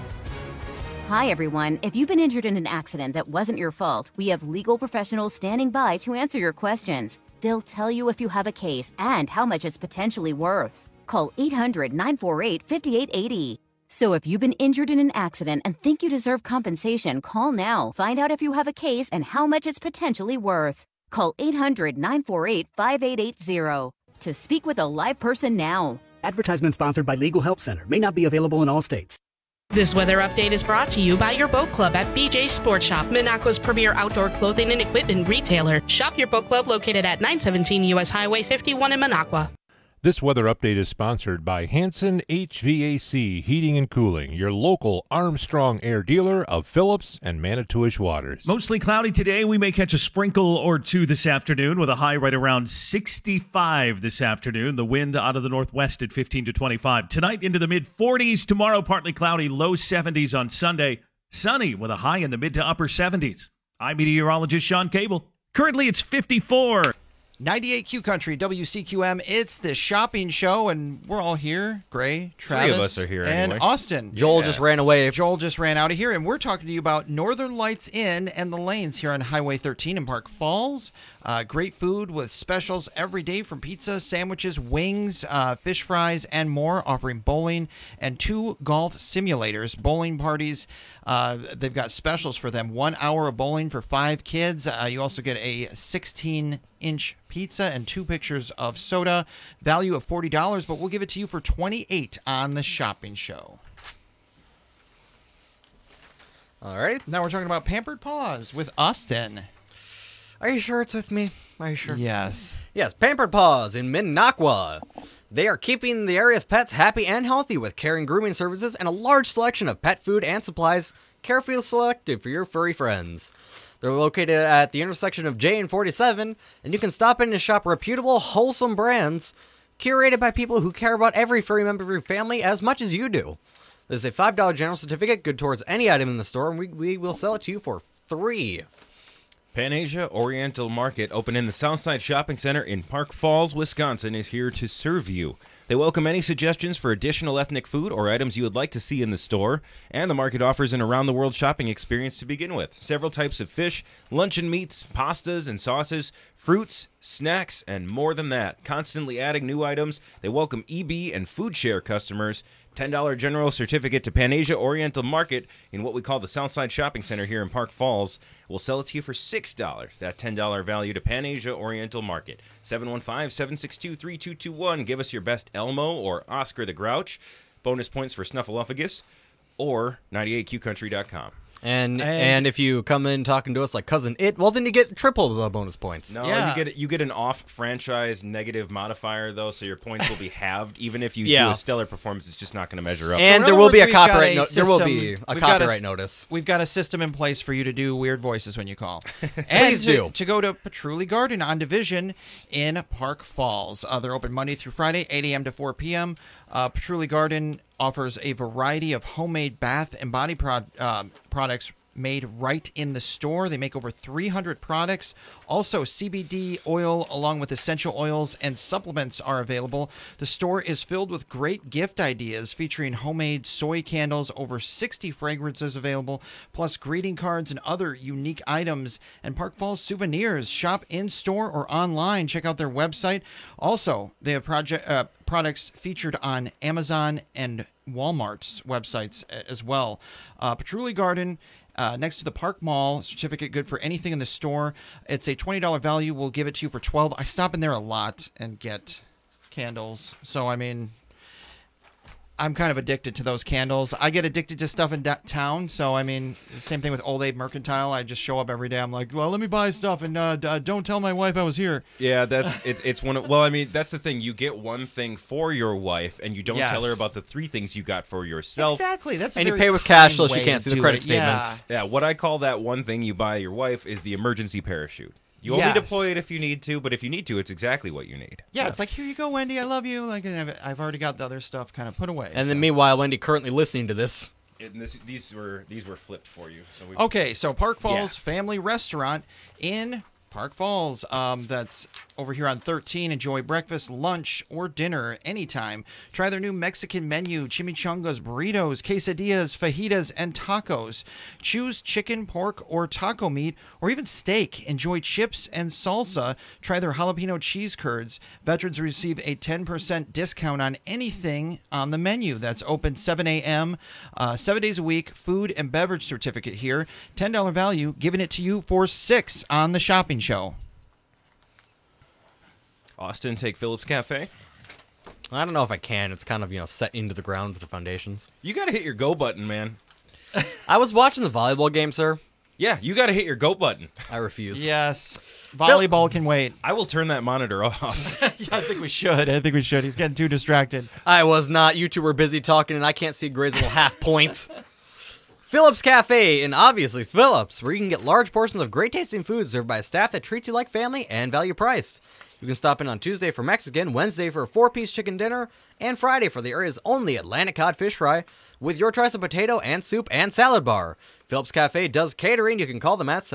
Hi, everyone. If you've been injured in an accident that wasn't your fault, we have legal professionals standing by to answer your questions. They'll tell you if you have a case and how much it's potentially worth. Call 800-948-5880. So if you've been injured in an accident and think you deserve compensation, call now. Find out if you have a case and how much it's potentially worth. Call 800-948-5880 to speak with a live person now. Advertisement sponsored by Legal Help Center. May not be available in all states. This weather update is brought to you by your boat club at BJ's Sport Shop, Minocqua's premier outdoor clothing and equipment retailer. Shop your boat club located at 917 U.S. Highway 51 in Minocqua. This weather update is sponsored by Hanson HVAC Heating and Cooling, your local Armstrong Air dealer of Phillips and Manitowish waters. Mostly cloudy today. We may catch a sprinkle or two this afternoon with a high right around 65 this afternoon. The wind out of the northwest at 15 to 25. Tonight into the mid-40s. Tomorrow partly cloudy, low 70s on Sunday. Sunny with a high in the mid to upper 70s. I'm meteorologist Sean Cable. Currently it's 54. 98Q Country, WCQM. It's the shopping show, and we're all here. Gray, Travis, Three of us are here and anyway. Austin. Joel just ran away. Joel just ran out of here, and we're talking to you about Northern Lights Inn and the Lanes here on Highway 13 in Park Falls. Great food with specials every day from pizza, sandwiches, wings, fish fries, and more, offering bowling and 2 golf simulators, bowling parties. They've got specials for them. 1 hour of bowling for 5 kids. You also get a 16-inch pizza and 2 pictures of soda. Value of $40, but we'll give it to you for $28 on the shopping show. All right. Now we're talking about Pampered Paws with Austin. Are you sure it's with me? Are you sure? Yes. Yes, Pampered Paws in Minocqua. They are keeping the area's pets happy and healthy with caring grooming services and a large selection of pet food and supplies carefully selected for your furry friends. They're located at the intersection of J and 47, and you can stop in and shop reputable, wholesome brands curated by people who care about every furry member of your family as much as you do. This is a $5 general certificate good towards any item in the store, and we will sell it to you for $3. Panasia Oriental Market, open in the Southside Shopping Center in Park Falls, Wisconsin, is here to serve you. They welcome any suggestions for additional ethnic food or items you would like to see in the store, and the market offers an around-the-world shopping experience to begin with. Several types of fish, luncheon meats, pastas and sauces, fruits, snacks, and more than that. Constantly adding new items, they welcome EB and Food Share customers. $10 general certificate to Panasia Oriental Market in what we call the Southside Shopping Center here in Park Falls. We'll sell it to you for $6. That $10 value to Panasia Oriental Market. 715-762-3221. Give us your best Elmo or Oscar the Grouch. Bonus points for Snuffleupagus or 98QCountry.com. And if you come in talking to us like Cousin It, well, then you get triple the bonus points. No, you get an off-franchise negative modifier, though, so your points will be halved. Even if you do a stellar performance, it's just not going to measure up. And there will be a copyright notice. We've got a system in place for you to do weird voices when you call. Please do. To go to Patchouli Garden on Division in Park Falls. They're open Monday through Friday, 8 a.m. to 4 p.m. Patchouli Garden offers a variety of homemade bath and body products made right in the store. They make over 300 products. Also, CBD oil along with essential oils and supplements are available. The store is filled with great gift ideas featuring homemade soy candles, over 60 fragrances available, plus greeting cards and other unique items, and Park Falls souvenirs. Shop in-store or online. Check out their website. Also, they have products featured on Amazon and Walmart's websites as well. Patchouli Garden, next to the Park Mall, certificate good for anything in the store. It's a $20 value. We'll give it to you for $12. I stop in there a lot and get candles. So, I mean, I'm kind of addicted to those candles. I get addicted to stuff in town. So, I mean, same thing with Old Abe Mercantile. I just show up every day. I'm like, well, let me buy stuff and don't tell my wife I was here. Yeah, it's one of, well, I mean, that's the thing. You get one thing for your wife and you don't tell her about the 3 things you got for yourself. Exactly. That's and you pay with cash so she can't see the credit statements. Yeah, what I call that one thing you buy your wife is the emergency parachute. You only deploy it if you need to, but if you need to, it's exactly what you need. Yeah, it's like, here you go, Wendy, I love you. Like, I've already got the other stuff kind of put away. And then meanwhile, Wendy currently listening to this. And these were flipped for you. So okay, so Park Falls Family Restaurant in Park Falls. That's over here on 13. Enjoy breakfast, lunch, or dinner anytime. Try their new Mexican menu: chimichangas, burritos, quesadillas, fajitas, and tacos. Choose chicken, pork, or taco meat, or even steak. Enjoy chips and salsa. Try their jalapeno cheese curds. Veterans receive a 10% discount on anything on the menu. That's open 7 a.m., 7 days a week. Food and beverage certificate here. $10 value, giving it to you for $6 on the shopping show. Austin, take Phillips Cafe. I don't know if I can. It's kind of, set into the ground with the foundations. You got to hit your go button, man. I was watching the volleyball game, sir. Yeah, you got to hit your go button. I refuse. Yes. Volleyball can wait. I will turn that monitor off. I think we should. He's getting too distracted. I was not. You two were busy talking, and I can't see Gray's little half point. Phillips Cafe, and obviously Phillips, where you can get large portions of great tasting food served by a staff that treats you like family and value priced. You can stop in on Tuesday for Mexican, Wednesday for a 4-piece chicken dinner, and Friday for the area's only Atlantic cod fish fry with your choice of potato and soup and salad bar. Phillips Cafe does catering. You can call them at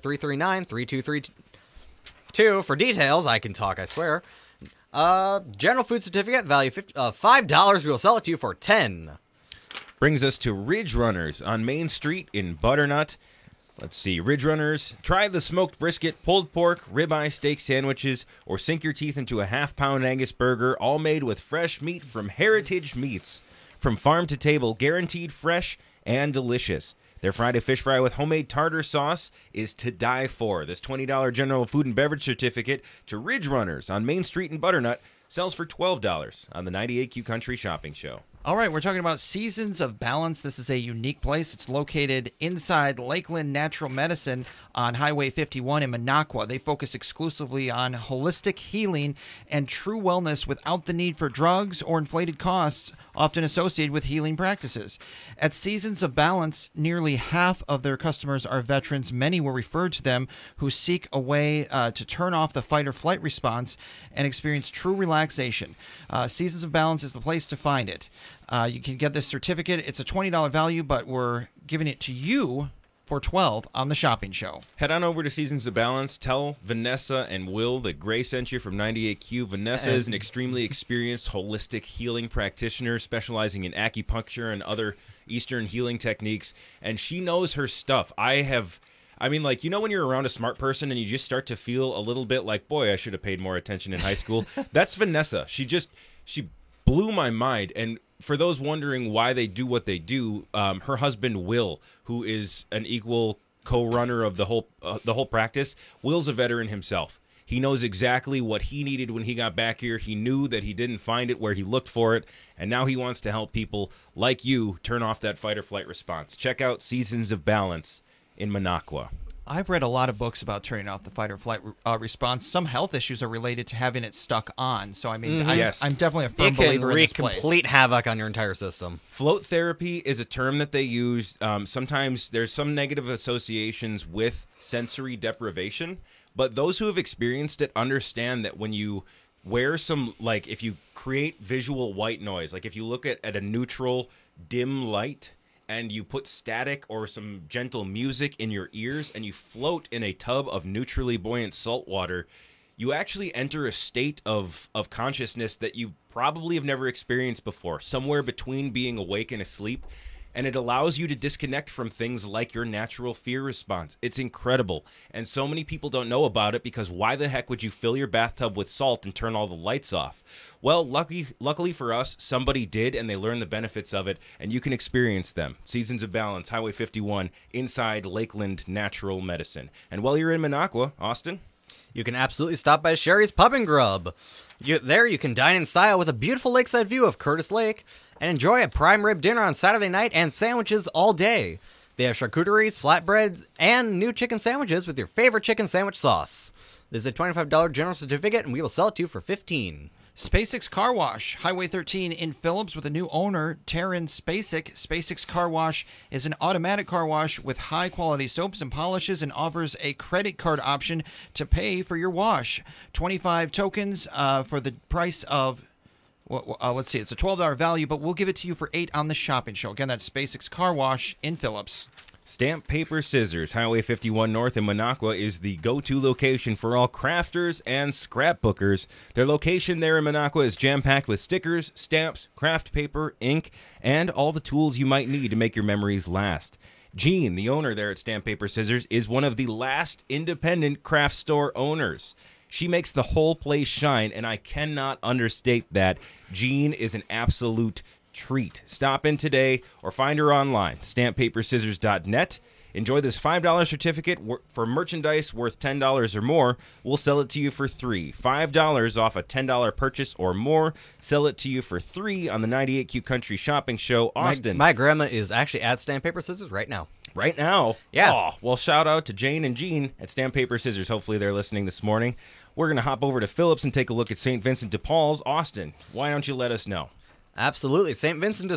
715-339-3232 for details. I can talk, I swear. General food certificate, value $5. We will sell it to you for $10. Brings us to Ridge Runners on Main Street in Butternut. Let's see, Ridge Runners, try the smoked brisket, pulled pork, ribeye steak sandwiches, or sink your teeth into a half-pound Angus burger, all made with fresh meat from Heritage Meats. From farm to table, guaranteed fresh and delicious. Their Friday fish fry with homemade tartar sauce is to die for. This $20 general food and beverage certificate to Ridge Runners on Main Street in Butternut sells for $12 on the 98Q Country Shopping Show. All right, we're talking about Seasons of Balance. This is a unique place. It's located inside Lakeland Natural Medicine on Highway 51 in Minocqua. They focus exclusively on holistic healing and true wellness without the need for drugs or inflated costs often associated with healing practices. At Seasons of Balance, nearly half of their customers are veterans. Many were referred to them who seek a way to turn off the fight or flight response and experience true relaxation relaxation. Seasons of Balance is the place to find it. You can get this certificate. It's a $20 value, but we're giving it to you for $12 on the shopping show. Head on over to Seasons of Balance. Tell Vanessa and Will that Gray sent you from 98Q. Vanessa is an extremely experienced holistic healing practitioner specializing in acupuncture and other Eastern healing techniques, and she knows her stuff. I mean, like, you know when you're around a smart person and you just start to feel a little bit like, boy, I should have paid more attention in high school? That's Vanessa. She blew my mind. And for those wondering why they do what they do, her husband, Will, who is an equal co-runner of the whole practice, Will's a veteran himself. He knows exactly what he needed when he got back here. He knew that he didn't find it where he looked for it, and now he wants to help people like you turn off that fight or flight response. Check out Seasons of Balance in Minocqua. I've read a lot of books about turning off the fight or flight response. Some health issues are related to having it stuck on. So, I mean, I'm definitely a firm believer in this place. It can wreak complete havoc on your entire system. Float therapy is a term that they use. Sometimes there's some negative associations with sensory deprivation, but those who have experienced it understand that when you wear some, like if you create visual white noise, like if you look at a neutral, dim light, and you put static or some gentle music in your ears and you float in a tub of neutrally buoyant salt water, you actually enter a state of consciousness that you probably have never experienced before, somewhere between being awake and asleep. And it allows you to disconnect from things like your natural fear response. It's incredible. And so many people don't know about it because why the heck would you fill your bathtub with salt and turn all the lights off? Well, luckily for us, somebody did, and they learned the benefits of it, and you can experience them. Seasons of Balance, Highway 51, inside Lakeland Natural Medicine. And while you're in Minocqua, Austin, you can absolutely stop by Sherry's Pub and Grub. There you can dine in style with a beautiful lakeside view of Curtis Lake and enjoy a prime rib dinner on Saturday night and sandwiches all day. They have charcuteries, flatbreads, and new chicken sandwiches with your favorite chicken sandwich sauce. This is a $25 general certificate, and we will sell it to you for $15. SpaceX Car Wash, Highway 13 in Phillips with a new owner, Taryn Spacek. SpaceX Car Wash is an automatic car wash with high-quality soaps and polishes and offers a credit card option to pay for your wash. 25 tokens for the price of, let's see, it's a $12 value, but we'll give it to you for $8 on the shopping show. Again, that's SpaceX Car Wash in Phillips. Stamp Paper Scissors, Highway 51 North in Minocqua, is the go-to location for all crafters and scrapbookers. Their location there in Minocqua is jam-packed with stickers, stamps, craft paper, ink, and all the tools you might need to make your memories last. Jean, the owner there at Stamp Paper Scissors, is one of the last independent craft store owners. She makes the whole place shine, and I cannot understate that. Jean is an absolute treat. Stop in today or find her online, stamppaperscissors.net. Enjoy this $5 certificate for merchandise worth $10 or more. We'll sell it to you for $3. $5 off a $10 purchase or more. Sell it to you for $3 on the 98Q Country Shopping Show. Austin. My grandma is actually at Stamp Paper Scissors right now. Right now? Yeah. Oh, well, shout out to Jane and Jean at Stamp Paper Scissors. Hopefully they're listening this morning. We're going to hop over to Phillips and take a look at St. Vincent de Paul's. Austin, why don't you let us know? Absolutely. St. Vincent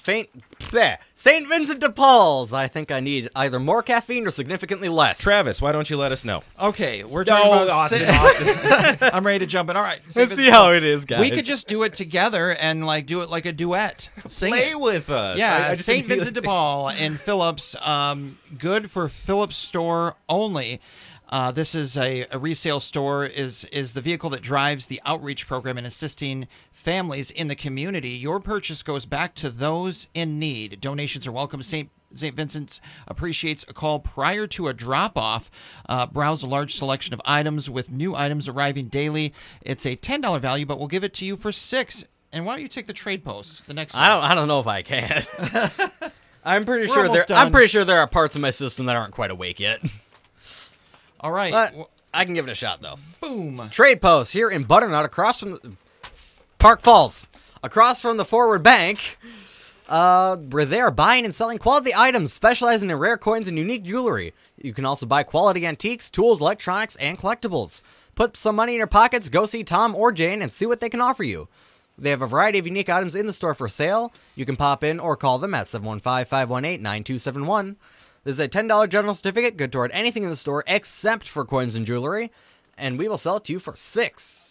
de Paul's. I think I need either more caffeine or significantly less. Travis, why don't you let us know? Okay, we're talking about Austin. I'm ready to jump in. All right. Let's see how it is, guys. We could just do it together and do it like a duet. Sing Play it with us. Yeah, St. Vincent de Paul in Phillips. Good for Phillips store only. This is a resale store, is the vehicle that drives the outreach program and assisting families in the community. Your purchase goes back to those in need. Donations are welcome. St. Vincent's appreciates a call prior to a drop-off. Browse a large selection of items with new items arriving daily. It's a $10 value, but we'll give it to you for $6. And why don't you take the trade post, the next one? I don't know if I can. I'm pretty sure there are parts of my system that aren't quite awake yet. All right. But I can give it a shot, though. Boom. Trade Post here in Butternut, across from Park Falls, across from the Forward Bank, where they are buying and selling quality items, specializing in rare coins and unique jewelry. You can also buy quality antiques, tools, electronics, and collectibles. Put some money in your pockets, go see Tom or Jane, and see what they can offer you. They have a variety of unique items in the store for sale. You can pop in or call them at 715-518-9271. This is a $10 general certificate, good toward anything in the store except for coins and jewelry, and we will sell it to you for $6.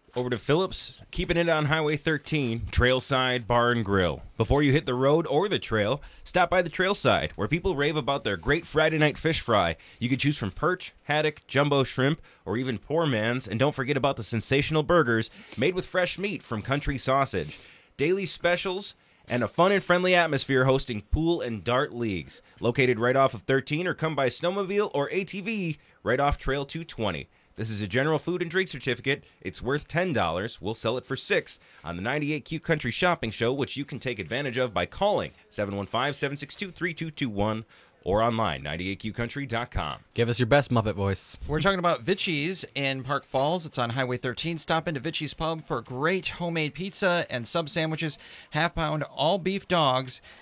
Over to Phillips, keeping it on Highway 13, Trailside Bar and Grill. Before you hit the road or the trail, stop by the Trailside, where people rave about their great Friday night fish fry. You can choose from perch, haddock, jumbo shrimp, or even poor man's. And don't forget about the sensational burgers made with fresh meat from Country Sausage. Daily specials and a fun and friendly atmosphere hosting pool and dart leagues. Located right off of 13, or come by snowmobile or ATV right off Trail 220. This is a general food and drink certificate. It's worth $10. We'll sell it for $6 on the 98Q Country Shopping Show, which you can take advantage of by calling 715-762-3221 or online, 98qcountry.com. Give us your best Muppet voice. We're talking about Vichy's in Park Falls. It's on Highway 13. Stop into Vichy's Pub for great homemade pizza and sub sandwiches, half-pound all-beef dogs,